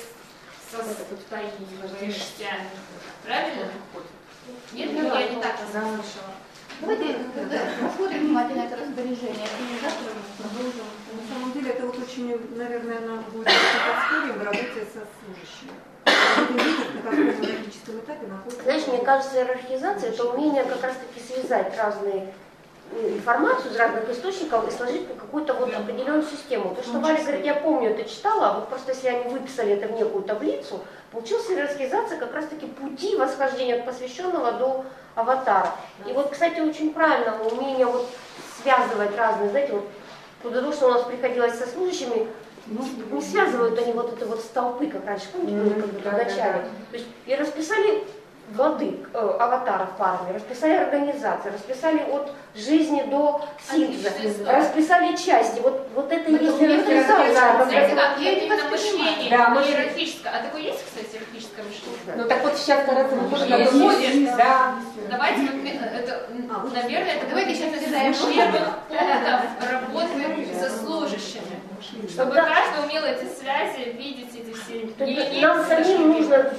состоишься. Правильно? Нет, я не так слышала. Давайте посмотрим внимательно это распоряжение, и завтра продолжим. На самом деле это вот очень, наверное, нам будет подспорьем в работе со служащими. Будем видеть, на каком иерархическом этапе находится. Знаешь, мне кажется, иерархизация – это умение как раз-таки связать разные информацию из разных источников и сложить какую-то вот определенную систему. То, что Валя говорит, я помню, это читала, а вот просто если они выписали это в некую таблицу, получилась иерархизация как раз-таки пути восхождения от посвященного до аватара. И вот, кстати, очень правильно умение вот связывать разные, знаете, вот потому что у нас приходилось со служащими, не связывают они вот это вот столпы, как раньше, помните, как бы в начале. То есть и расписали годы аватаров парами, расписали организации, расписали от жизни до синтеза, расписали части. Вот это и есть иерархизация. Знаете, как именно мышление, не иерархическое. А такое есть, кстати, иерархическое мышление? Ну так вот сейчас, кажется, мы тоже доходим. Давайте, это, наверное, это будет один из первых пунктов работы со служащими. Чтобы каждый умел эти связи, видеть эти все. Нам самим нужно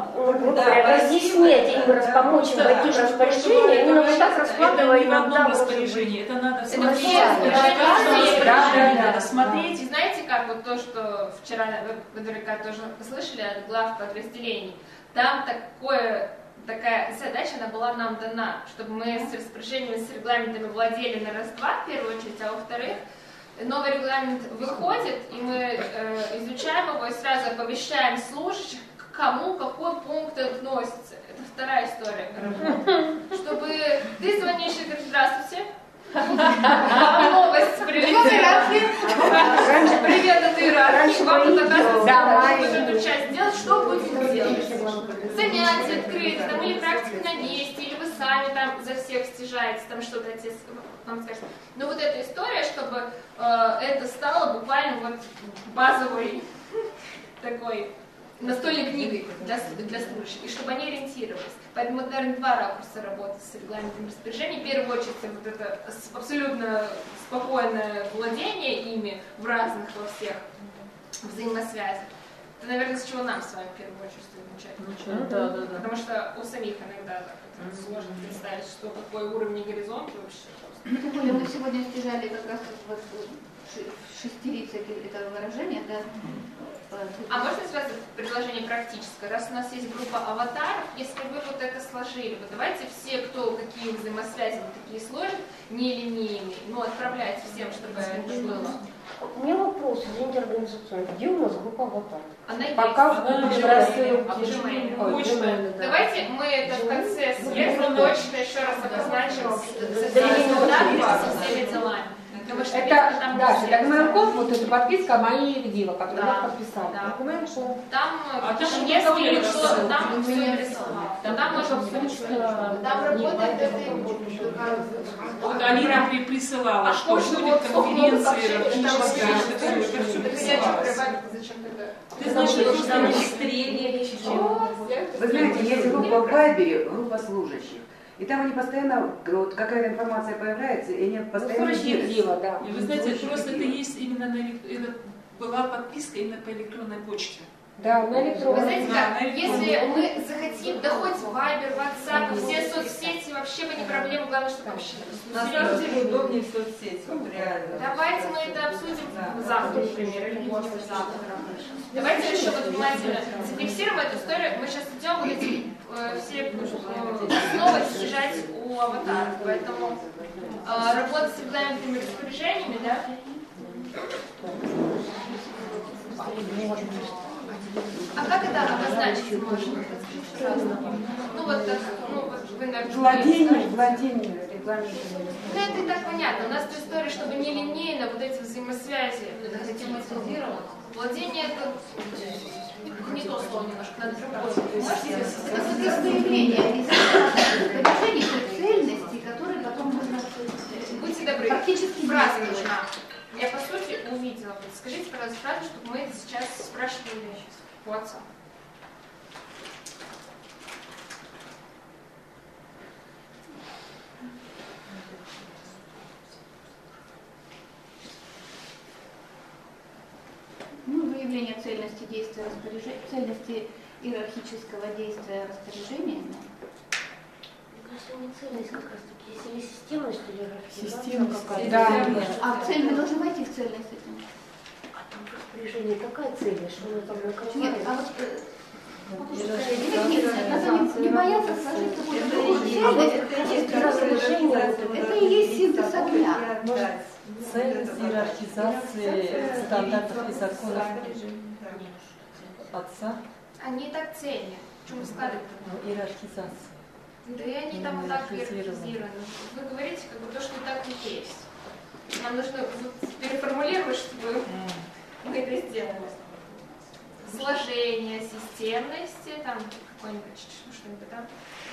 разъяснять, им помочь им войти в распоряжение, именно вот так раскладывая иногда. Это надо рассмотреть. И знаете, как вот то, что вчера вы наверняка тоже послышали от глав подразделений, там такая задача, она была нам дана, чтобы мы с распоряжениями, с регламентами владели на раз-два, в первую очередь, а во-вторых, новый регламент выходит, и мы изучаем его и сразу оповещаем служащих, к кому какой пункт относится. Это вторая история. Чтобы ты звонишь и говоришь: здравствуйте. Новость, привет от иерархии. Привет от иерархии. Вам занятия открыты, там или практика на месте, или вы сами там за всех стяжаете, там что-то отец вам скажет. Но вот эта история, чтобы это стало буквально вот базовой такой настольной книгой для слушателей, и чтобы они ориентировались. Поэтому, наверное, два ракурса работы с регламентом распоряжений. В первую очередь, вот это абсолютно спокойное владение ими в разных во всех взаимосвязях. Это, наверное, с чего нам с вами в первую очередь начать. Да. Потому что у самих иногда так сложно представить, что такое уровень и горизонт вообще. Тем более мы сегодня стяжали как раз вот шестерица этого выражения, да. А можно сразу предложение практическое? Раз у нас есть группа аватаров, если вы вот это сложили, вот давайте все, кто какие взаимосвязи вот такие сложат, нелинейные, отправляйте всем, чтобы это было. У меня вопрос, извините, организационный. Где у нас группа аватаров? Она пока есть. в рассылке. Давайте мы это в конце сверху точно еще раз обозначим со всеми делами. Это, Даша, документ.ком, вот эта подписка «Мои дела», которую я подписала. Документ.ком. Там если что-то, там все нарисовано. Там можно там работает это. Вот Алина присылала, что будет конференция Ты знаешь, вы знаете, есть группа в Вайбере, группа служащих. И там они постоянно, вот какая-то информация появляется, и они постоянно делятся. Да. И вы знаете, просто это есть именно это была подписка именно по электронной почте. Да, на электронной. Вы знаете как, если мы захотим, да хоть Вайбер, WhatsApp, все соцсети, вообще бы не проблема, главное, чтобы общались. На самом деле удобнее соцсети, вот реально. Давайте мы это обсудим завтра, например, или послезавтра. Давайте еще вот внимательно зафиксируем эту историю. Мы сейчас идем вот эти все снова снижать у аватаров, поэтому работа с регламентными распоряжениями, да? А как это обозначить можно? Вот так, вы, наверное, Владение регламентами. это и так понятно. У нас эта история, чтобы не линейно вот эти взаимосвязи. Владение это не то слово немножко, надо другое. Это просто явление из решений цельности, которые потом можно будьте добры, практически фраза нужна. Я по сути увидела. Скажите, пожалуйста, фразу, чтобы мы сейчас спрашивали у отца. Выявление цельности действия распоряжения, цельности иерархического действия распоряжениями. Если не цельность, как раз таки, если не системность или иерархизация. Системность, да. А цель, мы должны войти в цельность этим. А там в распоряжении какая цельность? Что мы там накачали? Нет, а вот не бояться сложить какую-то цельность. Это и есть синтез огня. Цельность иерархизации стандартов и законов отца. Они так цельны. Почему складывают? Иерархизация. Да и они там вот так иерархизированы. Вы говорите, как бы то, что так и есть. Нам нужно переформулировать, чтобы мы это сделали. Сложение системности, там какой-нибудь что-нибудь там.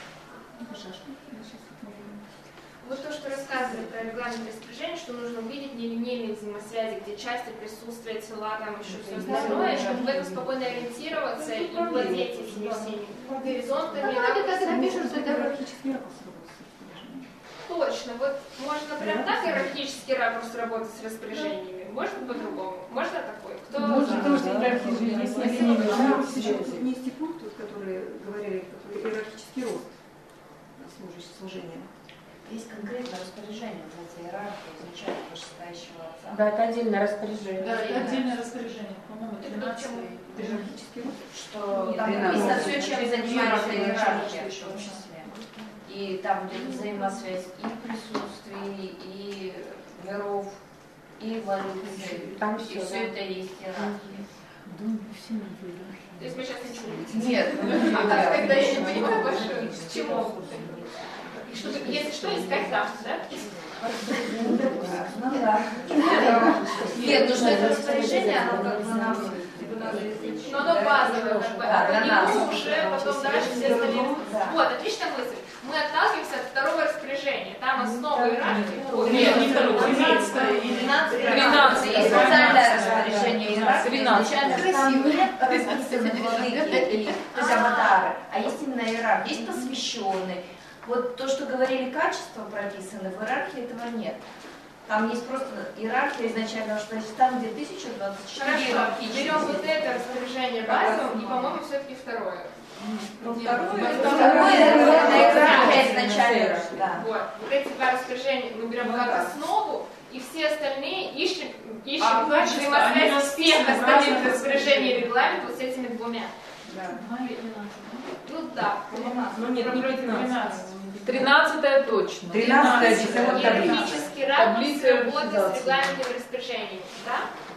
Вот то, что рассказывали про регламент распоряжения, что нужно увидеть нелинейные взаимосвязи, где части присутствия, тела, там еще все остальное, чтобы в этом спокойно ориентироваться и владеть этими всеми горизонтами. Давайте так напишем, что это иерархический ракурс. Точно, вот можно прям так иерархический ракурс работы с распоряжениями, можно по-другому, можно такой? Кто внести пункт, которые говорили, иерархический рост служения. Есть конкретное распоряжение, знаете, иерархия изначально вышестоящего отца. Да, это отдельное распоряжение. Да, это отдельное распоряжение, по-моему, 13. Иерархический рост. Что там написано все, чем занимается иерархия в том числе. И там будет взаимосвязь и присутствий, и миров, и эволюции. Там и все, все это есть иерархия. То есть мы сейчас ничего не Нет. А тогда я не понимаю больше, к чему. Чтобы, если что, искать там, да? Нет, нужно это распоряжение, оно как бы нам Но оно базовое, как бы, а по нему уже потом дальше все остальные. Вот, отличная мысль. Мы отталкиваемся от второго распоряжения. Там основа иерархии. Нет, не второго, 12. Есть специальное распоряжение иерархии. Там нет расписаны владыки, то есть аватары, а есть именно иерархия. Есть посвященные. Вот то, что говорили, качества прописаны, в иерархии этого нет. Там есть просто иерархия изначально, что значит там, где 1024 Хорошо, берем вот это распоряжение базовым и, по-моему, все-таки второе. Ну, второе это иерархия изначально. Вот эти два распоряжения мы берем как основу, и все остальные ищем взаимосвязь всех остальных распоряжений и регламентов вот с этими двумя. Ну да, ну нет, не 15. 13 точно. 13 иерархический ракурс работы с регламентами и распоряжениями, да?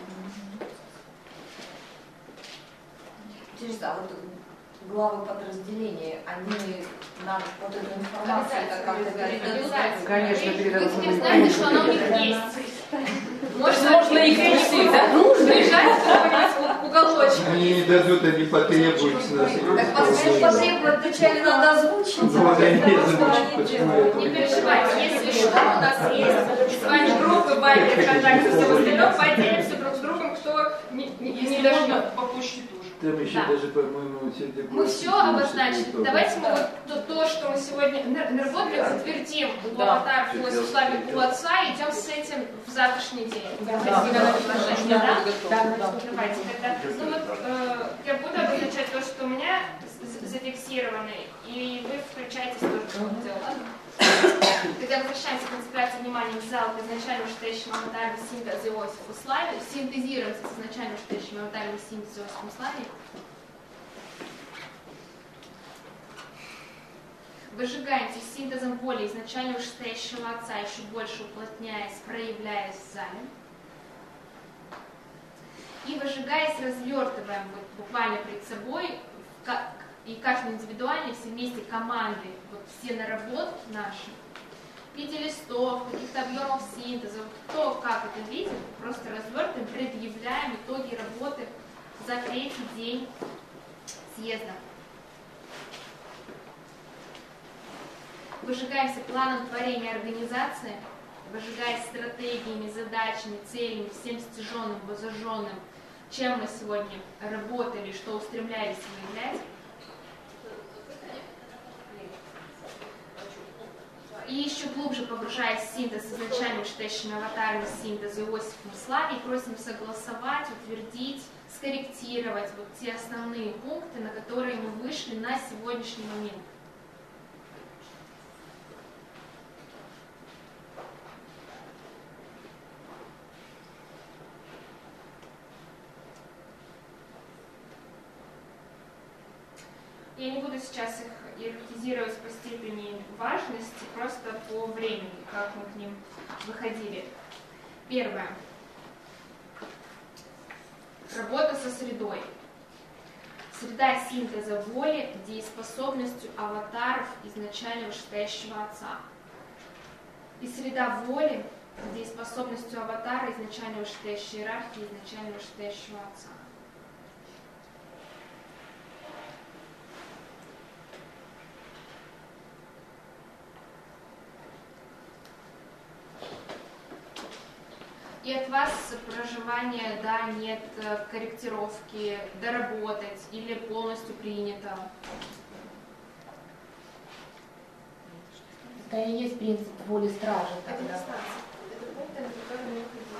Интересно, а вот главы подразделений, они нам вот эту информацию как-то передадут? Конечно, передадут. Вы теперь знаете, что она у них есть. Можно их нести, да? Прижать в уголочек. Они не дадут, они потребуют с нас. Так потребуют, вначале надо озвучить. Вот они озвучат, почему я это не переживайте, если что, у нас есть с вами группы, вайбер, ВКонтакте, все остальное, поделимся друг с другом, кто не дождет. По почте тоже. Там еще даже, по-моему, сегодня... Мы все обозначили. Давайте мы вот то, что мы сегодня наработали, затвердим у аватаров, у Славы, у отца, и идем с этим в завтрашний день. Давайте тогда. Ну вот я буду обозначать то, что у меня зафиксировано, и вы включаетесь тоже в это дело, ладно? Когда возвращаемся к концентрации внимания в зал к изначально вышестоящему аватару синтеза Иосифу Славе, синтезируемся с изначально вышестоящим аватаром синтеза Иосифу Славе, выжигаемся с синтезом воли изначально вышестоящего отца, еще больше уплотняясь, проявляясь в зале. И выжигаясь, развертываем вот, буквально перед собой, и каждый индивидуально, все вместе команды, вот все наработки наши, в виде листов, каких-то объемов синтеза, кто как это видит, просто развертываем, предъявляем итоги работы за третий день съезда. Выжигаемся планом творения организации, выжигаясь стратегиями, задачами, целями, всем стяженным, возожженным, чем мы сегодня работали, что устремлялись выявлять. И еще глубже погружаясь в синтез изначально вышестоящими аватарами синтеза Иосифом Славе, просим согласовать, утвердить, скорректировать вот те основные пункты, на которые мы вышли на сегодняшний момент. Я не буду сейчас их иерархизировать по степени важности, просто по времени, как мы к ним выходили. Первое. Работа со средой. Среда синтеза воли дееспособностью аватаров изначально вышестоящего отца. И среда воли дееспособностью аватара изначально вышестоящей иерархии, изначально вышестоящего отца. И от вас проживания, да, нет корректировки, доработать или полностью принято. Это и есть принцип воли стражи. Это дистанция. Это пункты, на которые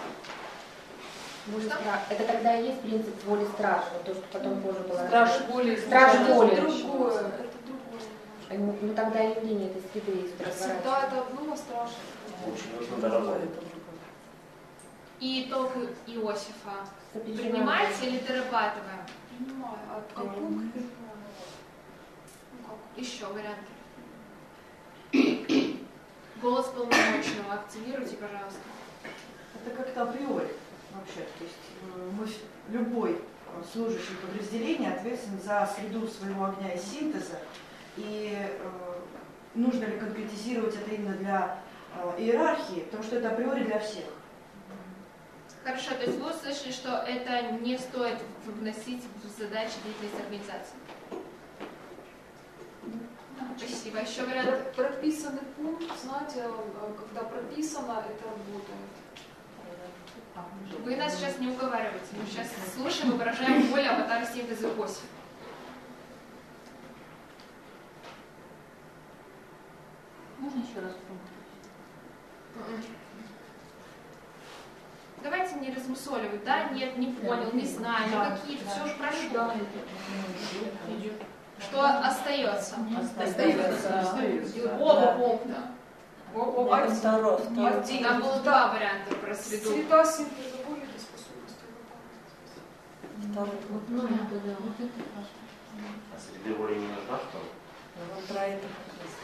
мы ходим. Это тогда и есть принцип воли стражи, вот то, что потом позже было. Страж воли. Страж воли. Это другое. Ну тогда явление этой среды есть. Да, это одно страшно. Очень нужно доработать. И итог Иосифа принимаете или дорабатываем? Принимаю. А пункт? Еще варианты. Голос полномочного активируйте, пожалуйста. Это как-то априори вообще. То есть любой служащий подразделения ответственен за среду своего огня и синтеза. И нужно ли конкретизировать это именно для иерархии, потому что это априори для всех. Хорошо, то есть вы услышали, что это не стоит вносить в задачи деятельности организации? Спасибо. Еще вариант? Прописанный пункт, знаете, когда прописано, это работает. Вы нас сейчас не уговариваете. Мы сейчас слушаем и выражаем волю аватара синтеза Иосифа. Можно еще раз пробовать? Давайте не размусоливать, да? Нет, не понял, не знаю, ну какие-то, все же прошу. Что остается? Оба пункта. Там было два варианта про среду. Среда синтеза более способность. Второй. А среды воли не нужна, что ли? Вот про это как раз.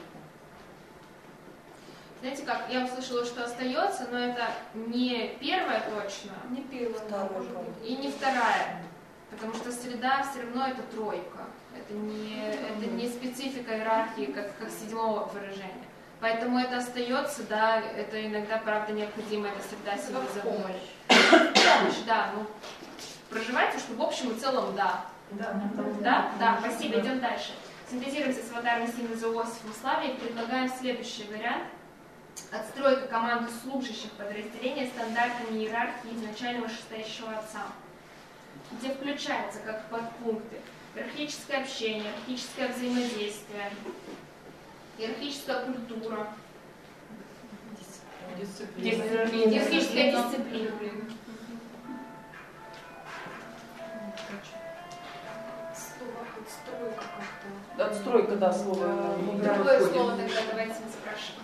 Знаете как, я услышала, что остается, но это не первая точно, не первая, и не вторая, потому что среда все равно это тройка, это не специфика иерархии, как седьмого выражения. Поэтому это остается, да, это иногда, правда, необходимо, это среда синтеза воли. Помощь, да, ну, проживайте, что в общем и целом да. Да, спасибо, идем дальше. Синтезируемся с аватаром синтеза Иосифом Славе и предлагаем следующий вариант. Отстройка команды служащих подразделения стандартами иерархии изначально вышестоящего отца, где включается как подпункты иерархическое общение, иерархическое взаимодействие, иерархическая культура, иерархическая дисциплина. Отстройка как-то. Отстройка, да, слово. Другое слово тогда давайте спрашиваем.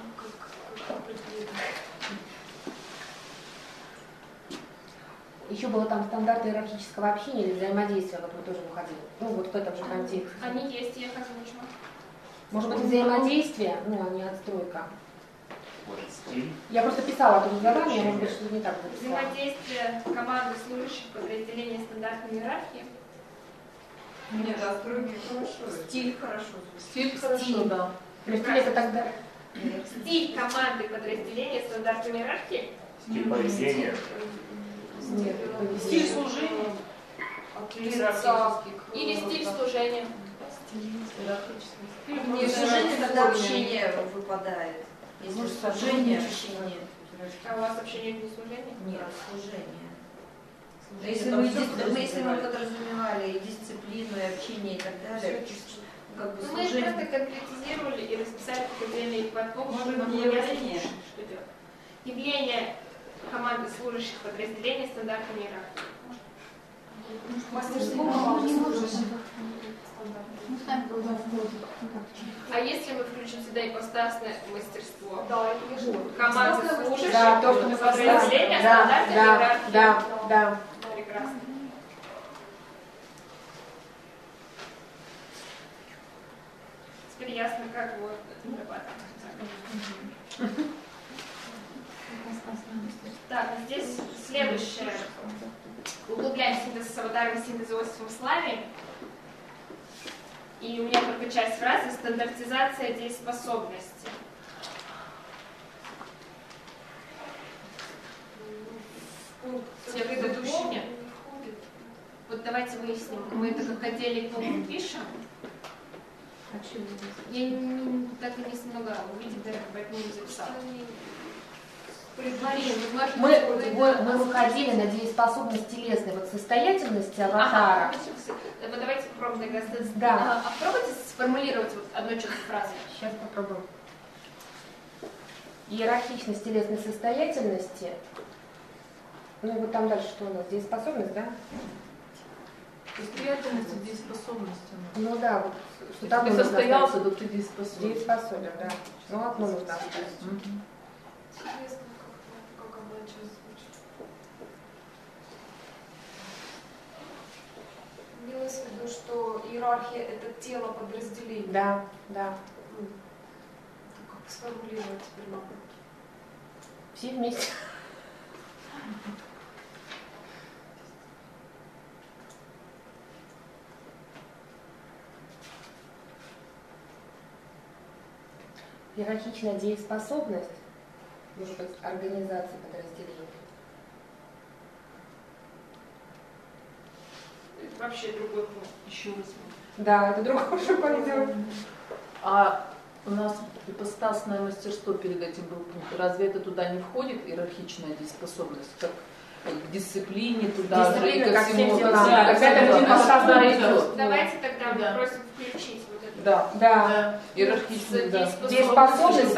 Еще было там стандарты иерархического общения или взаимодействия, вот мы тоже выходили. Ну, вот в этом же контексте. Они есть, я их озвучила. Может быть, взаимодействие, ну, а не отстройка. Может, стиль? Я просто писала тут задание, может быть, что-то не так будет. Взаимодействие команды служащих подразделения стандартной иерархии. Нет, отстройки хорошо. Стиль хорошо. Стиль хорошо, да. Но стиль это тогда... Стиль команды подразделения стандартной иерархии. Стиль поведения. Нет, стиль служения. Или стиль служения. Нет, служение тогда общение выпадает. Если служение, общение. А у вас общение не служение? Нет, служение. Если мы подразумевали и дисциплину, и общение и так далее, как бы мы просто конкретизировали и расписали определенные подпункты. явление. Что делать? Явление команды служащих подразделений стандартной иерархии. Мастерство команды служащих. А если мы включим сюда ипостасное мастерство? Да, это конечно. Команда служащих, да, то, что мы подразделения стандартной иерархии. Да. Прекрасно. Теперь ясно, как вот вырабатывать. Так, здесь следующее. Углубляем синтез с аватаром синтеза Иосифом Славе. И у меня только часть фразы «стандартизация дееспособности». Все предыдущие. Вот давайте выясним, мы это как отдельный пункт пишем. Я так и не смогла увидеть, даже поэтому не записала. Мы выходили на дееспособность телесной, вот состоятельности аватара. Давайте попробуем тогда. Да. А попробуйте сформулировать вот одной четкой фразой. Сейчас попробуем. Иерархичность телесной состоятельности. Ну и вот там дальше что у нас? Дееспособность, да? Состоятельность, дееспособность. Ну да, вот что там ты состоялся, то ты дееспособен. Дееспособен, да. Ну одно нужно. Интересно, как она сейчас звучит. Имелось в виду, что иерархия — это тело подразделения. Да. Как сформулировать теперь надо? Все вместе. Иерархичная дееспособность, может быть, организации подразделений. вообще другой пункт. Еще раз. Да, это другой уже пойдет. А у нас ипостасное мастерство перед этим был пункт. Разве это туда не входит, иерархичная дееспособность, как к дисциплине туда Дисциплина, же, и ко как всему? всем делам. Тогда это будет ипостасное идет. Давайте тогда мы просим включить вот это. Да. Иерархичная, да. Дееспособность,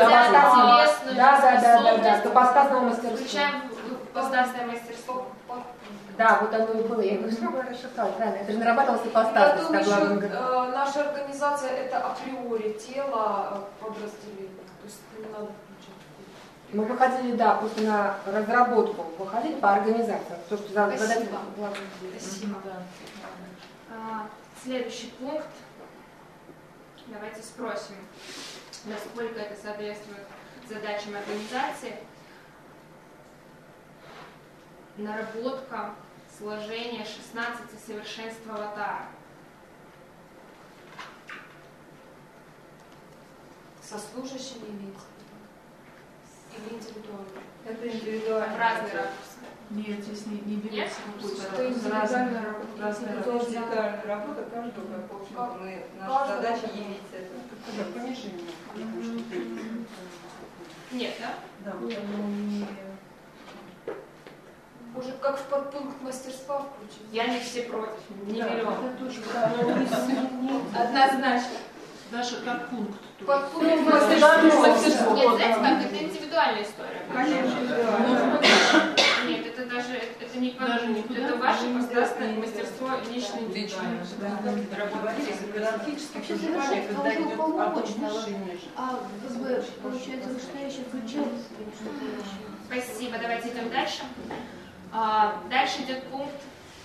да, ипостасного мастерства. Включаем ипостасное мастерство. Да, вот оно и было. Я говорю, что вы рассчитали, правильно. Это же нарабатывалась Я ипостасность. думаю, как что главное. наша организация это априори тело подразделения. То есть не надо включать. Мы выходили, да, просто на разработку, выходили по организации. То, что задать Спасибо. главное. Спасибо. Следующий пункт. Давайте спросим, насколько это соответствует задачам организации. Наработка сложения 16 совершенств аватара. Со служащими имеется или индивидуально? Это индивидуально. В разные ракурсы. Нет, здесь не берется какой-то Это индивидуальная работа. разная Это индивидуальная работа каждого, как, в общем-то, наша задача явиться это. Понижение. Нет, да? Да, Уже как в подпункт мастерства включить. Я не все против, не берем. это точно. Однозначно. Даже как пункт. Подпункт мастерства. Нет, знаете как, это индивидуальная история. Конечно. Нет, это даже, это не подпункт, это ваше постасное мастерство личное индивидуальное. Вообще совершенство уже уполномоченного. А как бы получается вышестоящий включает. Спасибо, давайте идем дальше. Дальше идет пункт.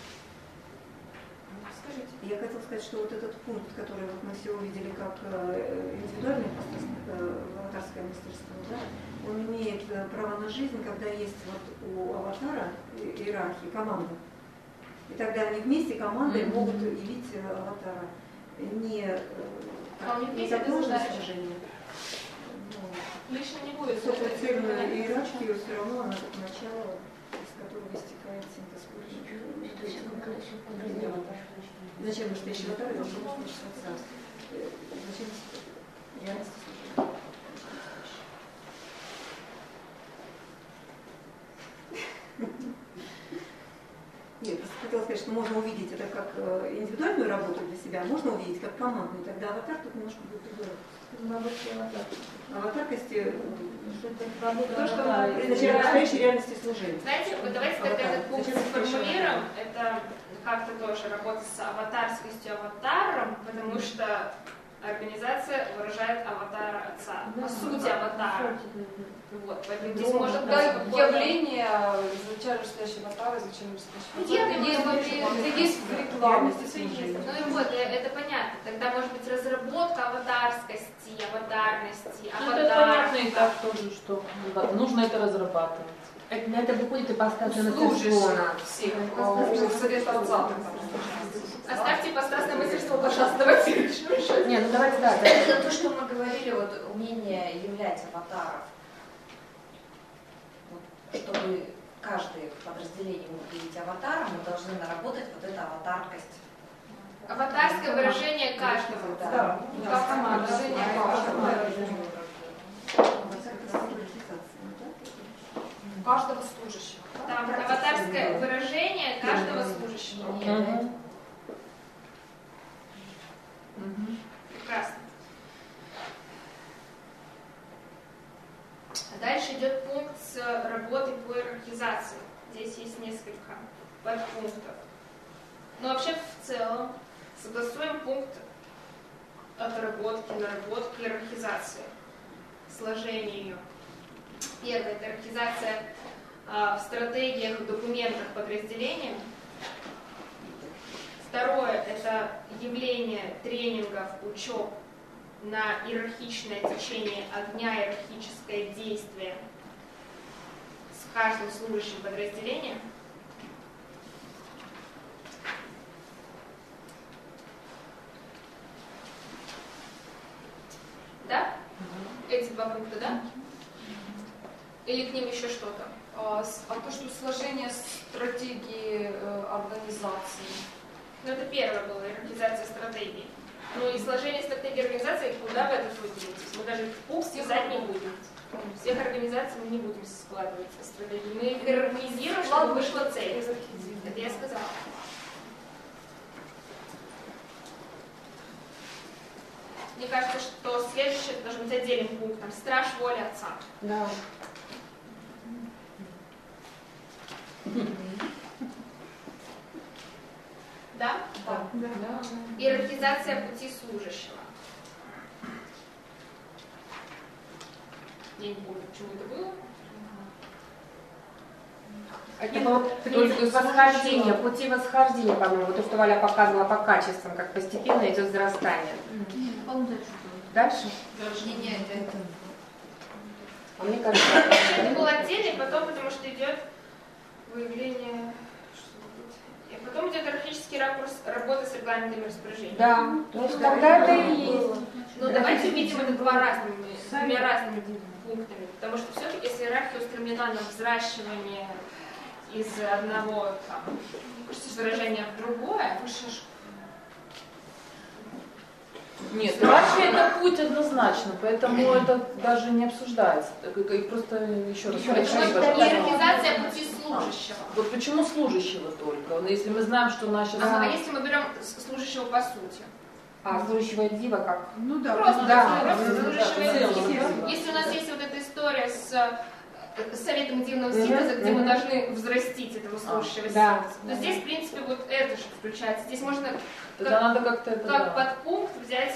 Скажите. Я хотела сказать, что вот этот пункт, который вот мы все увидели как индивидуальное аватарское мастерство, да, он имеет право на жизнь, когда есть вот у аватара иерархии команда. И тогда они вместе командой могут явить аватара. Не как нужное служение. Лично не будет. Собственную иерархию все равно она как начало, из которого истекает синтез Зачем настоящий аватар должен слушаться? Зачем реальность служения? Нет, просто хотела сказать, что можно увидеть это как индивидуальную работу для себя, можно увидеть как командную, тогда аватар тут немножко будет другой. Аватаркости то, что предназначено настоящей реальности служения. Знаете, вот давайте тогда этот пункт сформулируем. Это как-то тоже работа с аватарскостью аватаром, потому что организация выражает аватара отца, по сути аватара. Вот, поэтому здесь может быть явление изначально настоящего аватара, изначально настоящего аватара. Это есть в рекламе. Ну и вот, это понятно. Тогда может быть разработка аватарскости, аватарности, Это понятно и так тоже, что нужно это разрабатывать. На это выходит ипостасное мастерство. Совета отца. Оставьте ипостасное мастерство, пожалуйста, давайте решим. Не, ну давайте, да. Это то, что мы говорили, вот умение являть аватаров. Чтобы каждое подразделение мог видеть аватара, мы должны наработать вот эту аватаркость. Аватарское выражение каждого. Да. Выражение каждого служащего. Там аватарское выражение каждого служащего. Прекрасно. Дальше идет пункт с работой по иерархизации. Здесь есть несколько подпунктов. Но вообще в целом согласуем пункт отработки, наработки, иерархизации, сложение ее. Первое – это иерархизация в стратегиях, документах подразделения. Второе – это явление тренингов, учеб на иерархичное течение огня, иерархическое действие с каждым служащим подразделением. Да? Эти два пункта, да? Или к ним еще что-то? А то, что сложение стратегии организации. Ну, это первое было, иерархизация стратегии. Ну и сложение стратегии организации, куда вы это будете? Мы даже пункт связать не будем. Всех организаций мы не будем складывать со стратегией. Мы их иерархизируем, чтобы вышла цель. Это я сказала. Мне кажется, что следующее должен быть отдельным пунктом. Страж воли отца. Да. Да? Да. Иерархизация пути служащего. Я не помню, почему это было. Это было принцип восхождения, пути восхождения, по-моему, вот то, что Валя показывала по качествам, как постепенно идет взрастание. Дальше? Нет, это... А мне кажется, это был отдельный, потом, потому что идет выявление... И потом идет иерархический ракурс работы с регламентами распоряжения. Да, ну тогда это и есть. Ну давайте увидим это двумя разными пунктами, потому что все-таки если иерархия устремлена на взращивание из одного выражения в другое, нет, иерархия это путь однозначно, поэтому это даже не обсуждается. Просто еще раз. Иерархизация пути служащего. Вот почему служащего только? Если мы знаем, что наша... А если мы берем служащего по сути? Служащего дива как? Ну да. Просто служащего дива. Если у нас есть вот эта история с советом дивного синтеза, где мы должны взрастить этого служащего синтеза, то здесь, в принципе, вот это же включается. Здесь можно как подпункт взять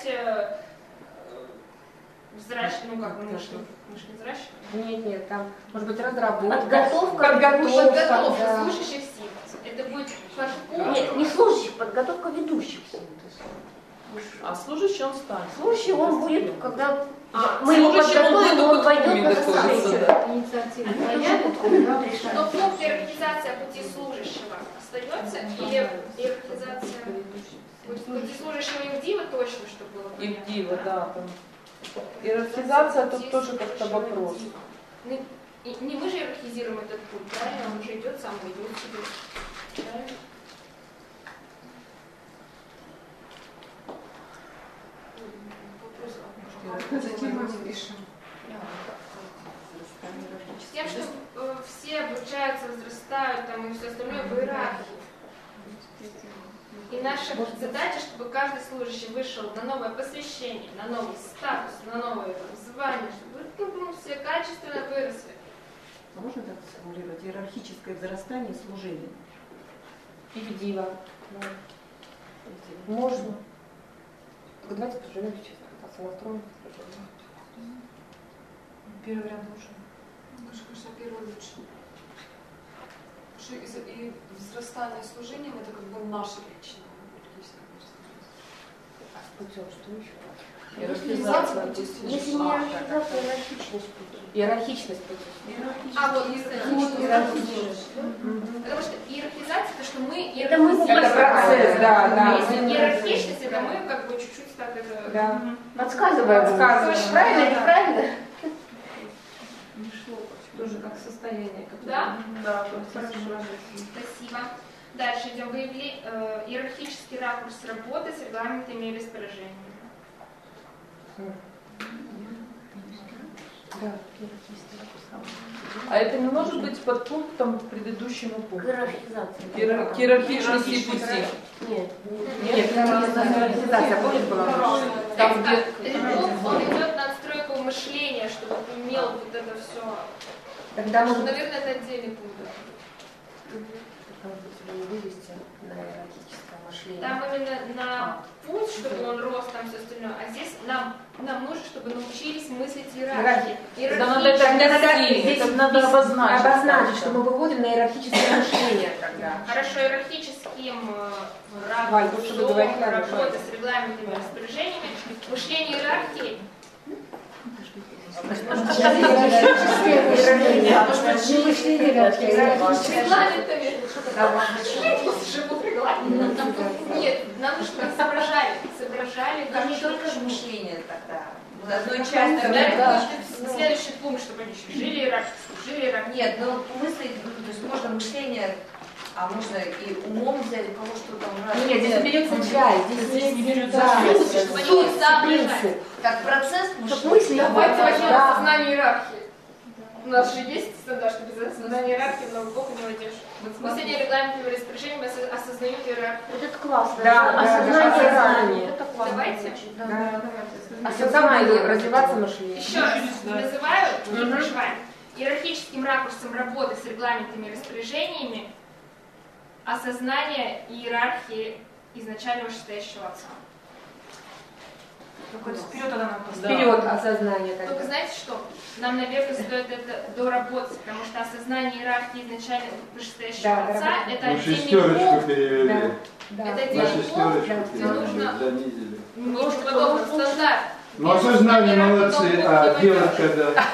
взращивать, ну как, мы же не взращиваем. Нет, там может быть разработка, подготовка служащих синтеза. Это будет подпункт. Нет, не служащих, подготовка ведущих синтеза. А служащий он станет. Служащий он будет, когда мы его подготовим, он войдет на сессию. Но пункт иерархизация пути служащего остается или иерархизация пути служащего и в дива точно, что было? И в дива, да. Иерархизация тут тоже как-то вопрос. Не мы же иерархизируем этот путь, правильно? Он уже идет сам, идет себе. Правильно? Зачем мы пишем? С тем, что все обучаются, возрастают там, и все остальное в иерархии. И наша задача, чтобы каждый служащий вышел на новое посвящение, на новый статус, на новое звание, чтобы все качественно выросли. А можно так сформулировать? Иерархическое взрастание и служение. И дива. Можно. Только давайте поживем сейчас. Первый вариант лучше. Конечно, первый лучше. И взрастание и служение это как бы наше личное. Что еще? Иерархизация пути. Если не иерархизация, иерархичность пути. Иерархичность пути. А вот иерархичность. Потому что иерархизация это что мы это процесс, да. Иерархичность это мы как бы чуть-чуть так это. Да. Подсказываем. Правильно или правильно? Не шло. Тоже как состояние. Да? Да, хорошо. Спасибо. Дальше идем. Выявили иерархический ракурс работы с регламентами и распоряжениями. Да. А это не может быть под пунктом к предыдущему пункту? К иерархичности пути. Нет. Иерархизация, помнишь, была? Там, где... Он идет на отстройку мышления, чтобы ты имел вот это все. Тогда может... Наверное, это отдельный пункт. Вывести на иерархическое мышление. Там именно на путь, чтобы он рос, там все остальное. А здесь нам нужно, чтобы научились мыслить иерархией. Это надо обозначить. Что мы выводим на иерархическое мышление тогда. Хорошо, иерархическим ракурсом работы с регламентами и распоряжениями, мышление иерархии. Регламентами. Живут регламентами. Нет, нам нужно соображали. Но не только же мышление тогда. Одной частью. Тогда следующий пункт, чтобы они еще жили иерархически. Нет, но мысли, то есть можно мышление А можно и умом взять, у кого что там нравится. Нет, здесь берется часть, здесь не берется принцип. Как процесс, давайте возьмем осознание иерархии. У нас же есть стандарт, что без осознания иерархии много бога не войдешь. Мы сегодня регламентными распоряжениями осознаем иерархию. Вот это классно. Да, осознание иерархии. Это классно. Давайте. Осознание, развиваться мышление. Еще раз называю и проживаем. Иерархическим ракурсом работы с регламентами и распоряжениями осознание иерархии изначального вышестоящего отца. Вперед тогда нам вперед осознание. Только знаете что? Нам, наверное, стоит это доработать, потому что осознание иерархии изначально вышестоящего отца это отдельный пункт. Это отдельный пункт, где нужно занизили. немножко подобный стандарт. Ну, осознание молодцы, а делать когда?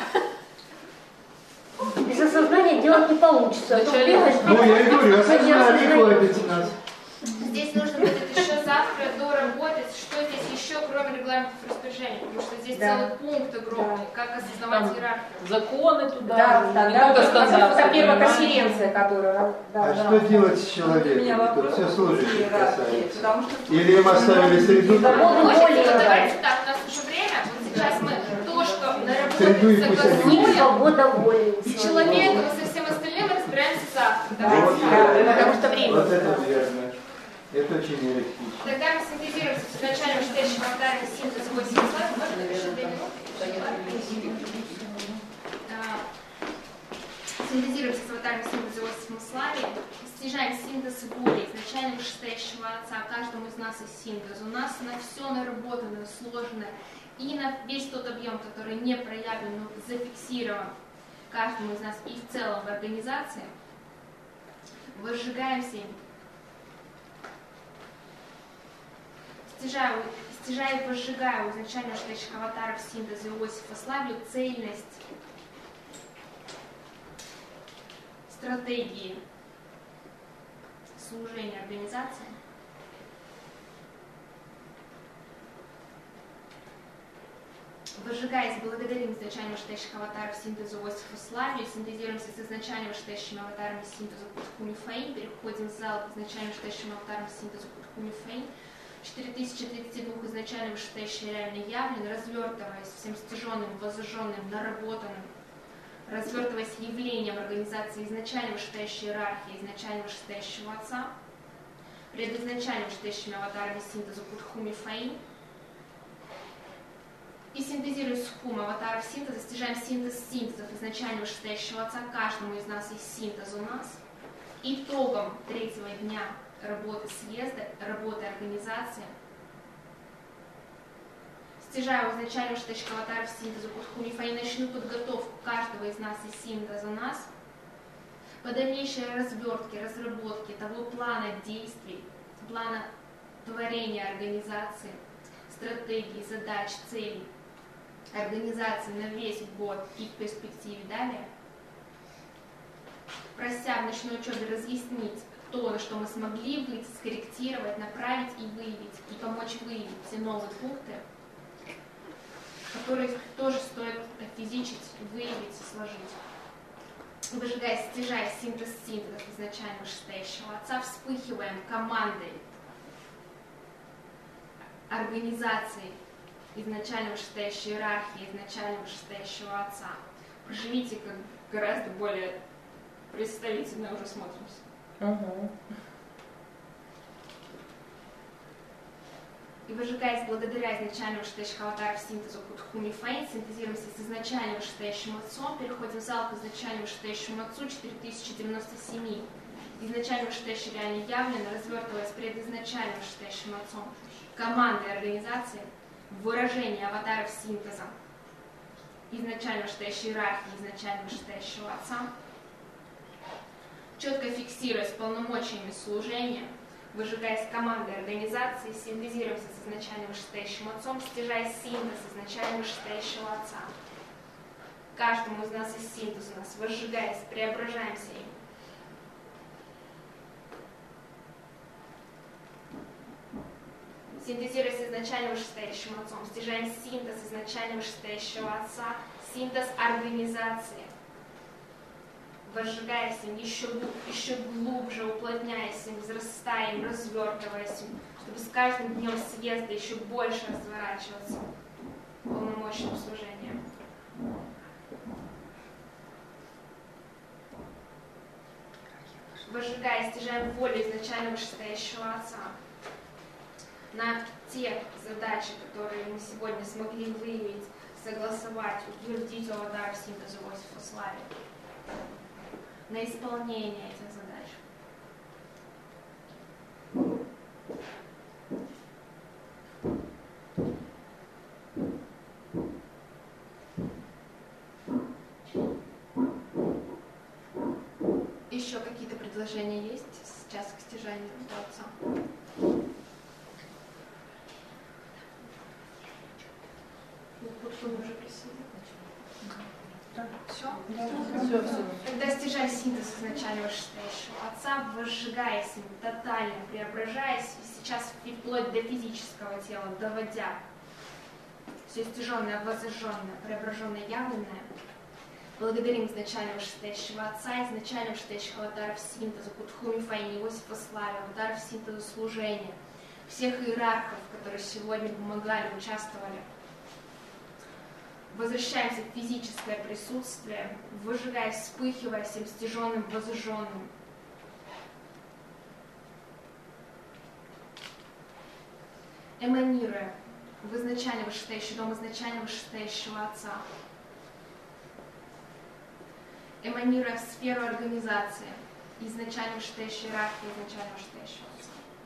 Без осознания делать не получится. Ну, я и говорю, осознание хватит у нас. Здесь нужно будет еще завтра доработать, что здесь еще, кроме регламентов распоряжений, потому что здесь целый пункт огромный, как осознавать иерархию. Законы туда, много стандартов. Это первая конференция, которая... А что делать с человеком? Тут все служащих касается. Или им оставили среду? Давайте так, у нас уже время, вот сейчас мы то, что наработали, согласуем, с человеком и со всем остальным разбираемся завтра. Потому что время. Вот это верно. Это очень иерархично. Тогда мы синтезируемся с начальным вышестоящим аватаром синтез 8 слайдов. Можно еще 2 минуты? Синтезируемся с аватаром синтеза 8 слайдов. Снижаем синтез воли изначально вышестоящего отца. Каждому из нас есть синтез. У нас на все наработанное, сложное и на весь тот объем, который не проявлен, но зафиксирован каждому из нас и в целом в организации, возжигаемся им. Стяжаю и возжигаю у изначально вышестоящих аватаров синтеза Иосифа Славию цельность стратегии служения организации. Возжигаясь, благодарим изначально вышестоящих аватаров синтеза Иосифа Славию, синтезируемся с изначально вышестоящими аватарами синтеза Кутхуми Фейн, переходим в зал к изначально вышестоящим аватарам синтеза Кутхуми Фейн. 4032 изначально вышестоящие реально явлен, развертываясь всем стяженным, возжженным, наработанным, развертываясь явлением организации изначально вышестоящей иерархии, изначально вышестоящего отца, пред изначально вышестоящими аватарами синтеза Кутхуми Фейн, и синтезируя схум аватаров синтеза, стяжаем синтез синтезов изначально вышестоящего отца, каждому из нас есть синтез у нас. Итогом третьего дня работы съезда, работы организации, стяжаю изначально вышестоящих аватаров синтеза Кутхуми Фейн, начну подготовку каждого из нас и синтеза нас по дальнейшей развертке, разработке того плана действий, плана творения организации, стратегий, задач, целей организации на весь год и в перспективе далее, прося в ночной учебе разъяснить то, на что мы смогли выйти, скорректировать, направить и выявить, и помочь выявить те новые пункты, которые тоже стоит физичить, выявить и сложить. Выжигая, стяжая синтез синтезов изначально вышестоящего отца, вспыхиваем командой организации изначально вышестоящей иерархии, изначально вышестоящего отца. Проживите как гораздо более представительно, уже смотримся. И выжигаясь благодаря изначально вышестоящих аватаров синтезу Кутхуми Фейн, синтезируемся с изначально вышестоящим отцом, переходим в зал к изначально вышестоящему отцу 4097. Изначально вышестоящий реально явлен, развертываясь перед изначально вышестоящим отцом командой организации, выражение аватаров синтеза изначально вышестоящей иерархии, изначально вышестоящего отца, четко фиксируясь полномочиями служения, выжигаясь командой организации, синтезируемся с изначально вышестоящим отцом, стяжая синтез изначально вышестоящего отца. Каждому из нас есть синтез у нас, возжигаясь, преображаемся им. Синтезируясь с изначально вышестоящим отцом, стяжаем синтез изначально вышестоящего отца, синтез организации. возжигаясь им, еще глубже уплотняясь им, взрастаем, развертываясь им, чтобы с каждым днем съезда еще больше разворачиваться полномочным служением. Возжигая, стяжаем волю изначально вышестоящего Отца на те задачи, которые мы сегодня смогли выявить, согласовать, утвердить у Аватара синтеза Иосифа Славия, на исполнение этих задач. Еще какие-то предложения есть сейчас к стяжанию Отца? Уже просили. Все? Когда стяжай синтез изначально вышестоящего Отца, возжигаясь им, тотально преображаясь, и сейчас вплоть до физического тела, доводя все стяженное, возжженное, преображенное, явленное, благодарим изначально вышестоящего Отца, изначально вышестоящих аватаров синтеза, Кутху Мифаи, Иосифа Славия, аватаров синтеза служения, всех иерархов, которые сегодня помогали, участвовали. Возвращаемся в физическое присутствие, выжигая, вспыхивая всем стяженным, возжженным. Эманируя в изначально вышестоящий дом изначально вышестоящего Отца. Эманируя в сферу организации, изначально вышестоящей иерархии, изначально вышестоящего Отца.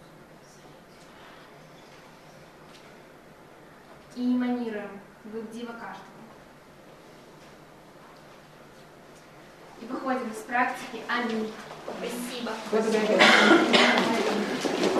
И эманируем в дива каждого. И выходим из практики. Аминь. Спасибо.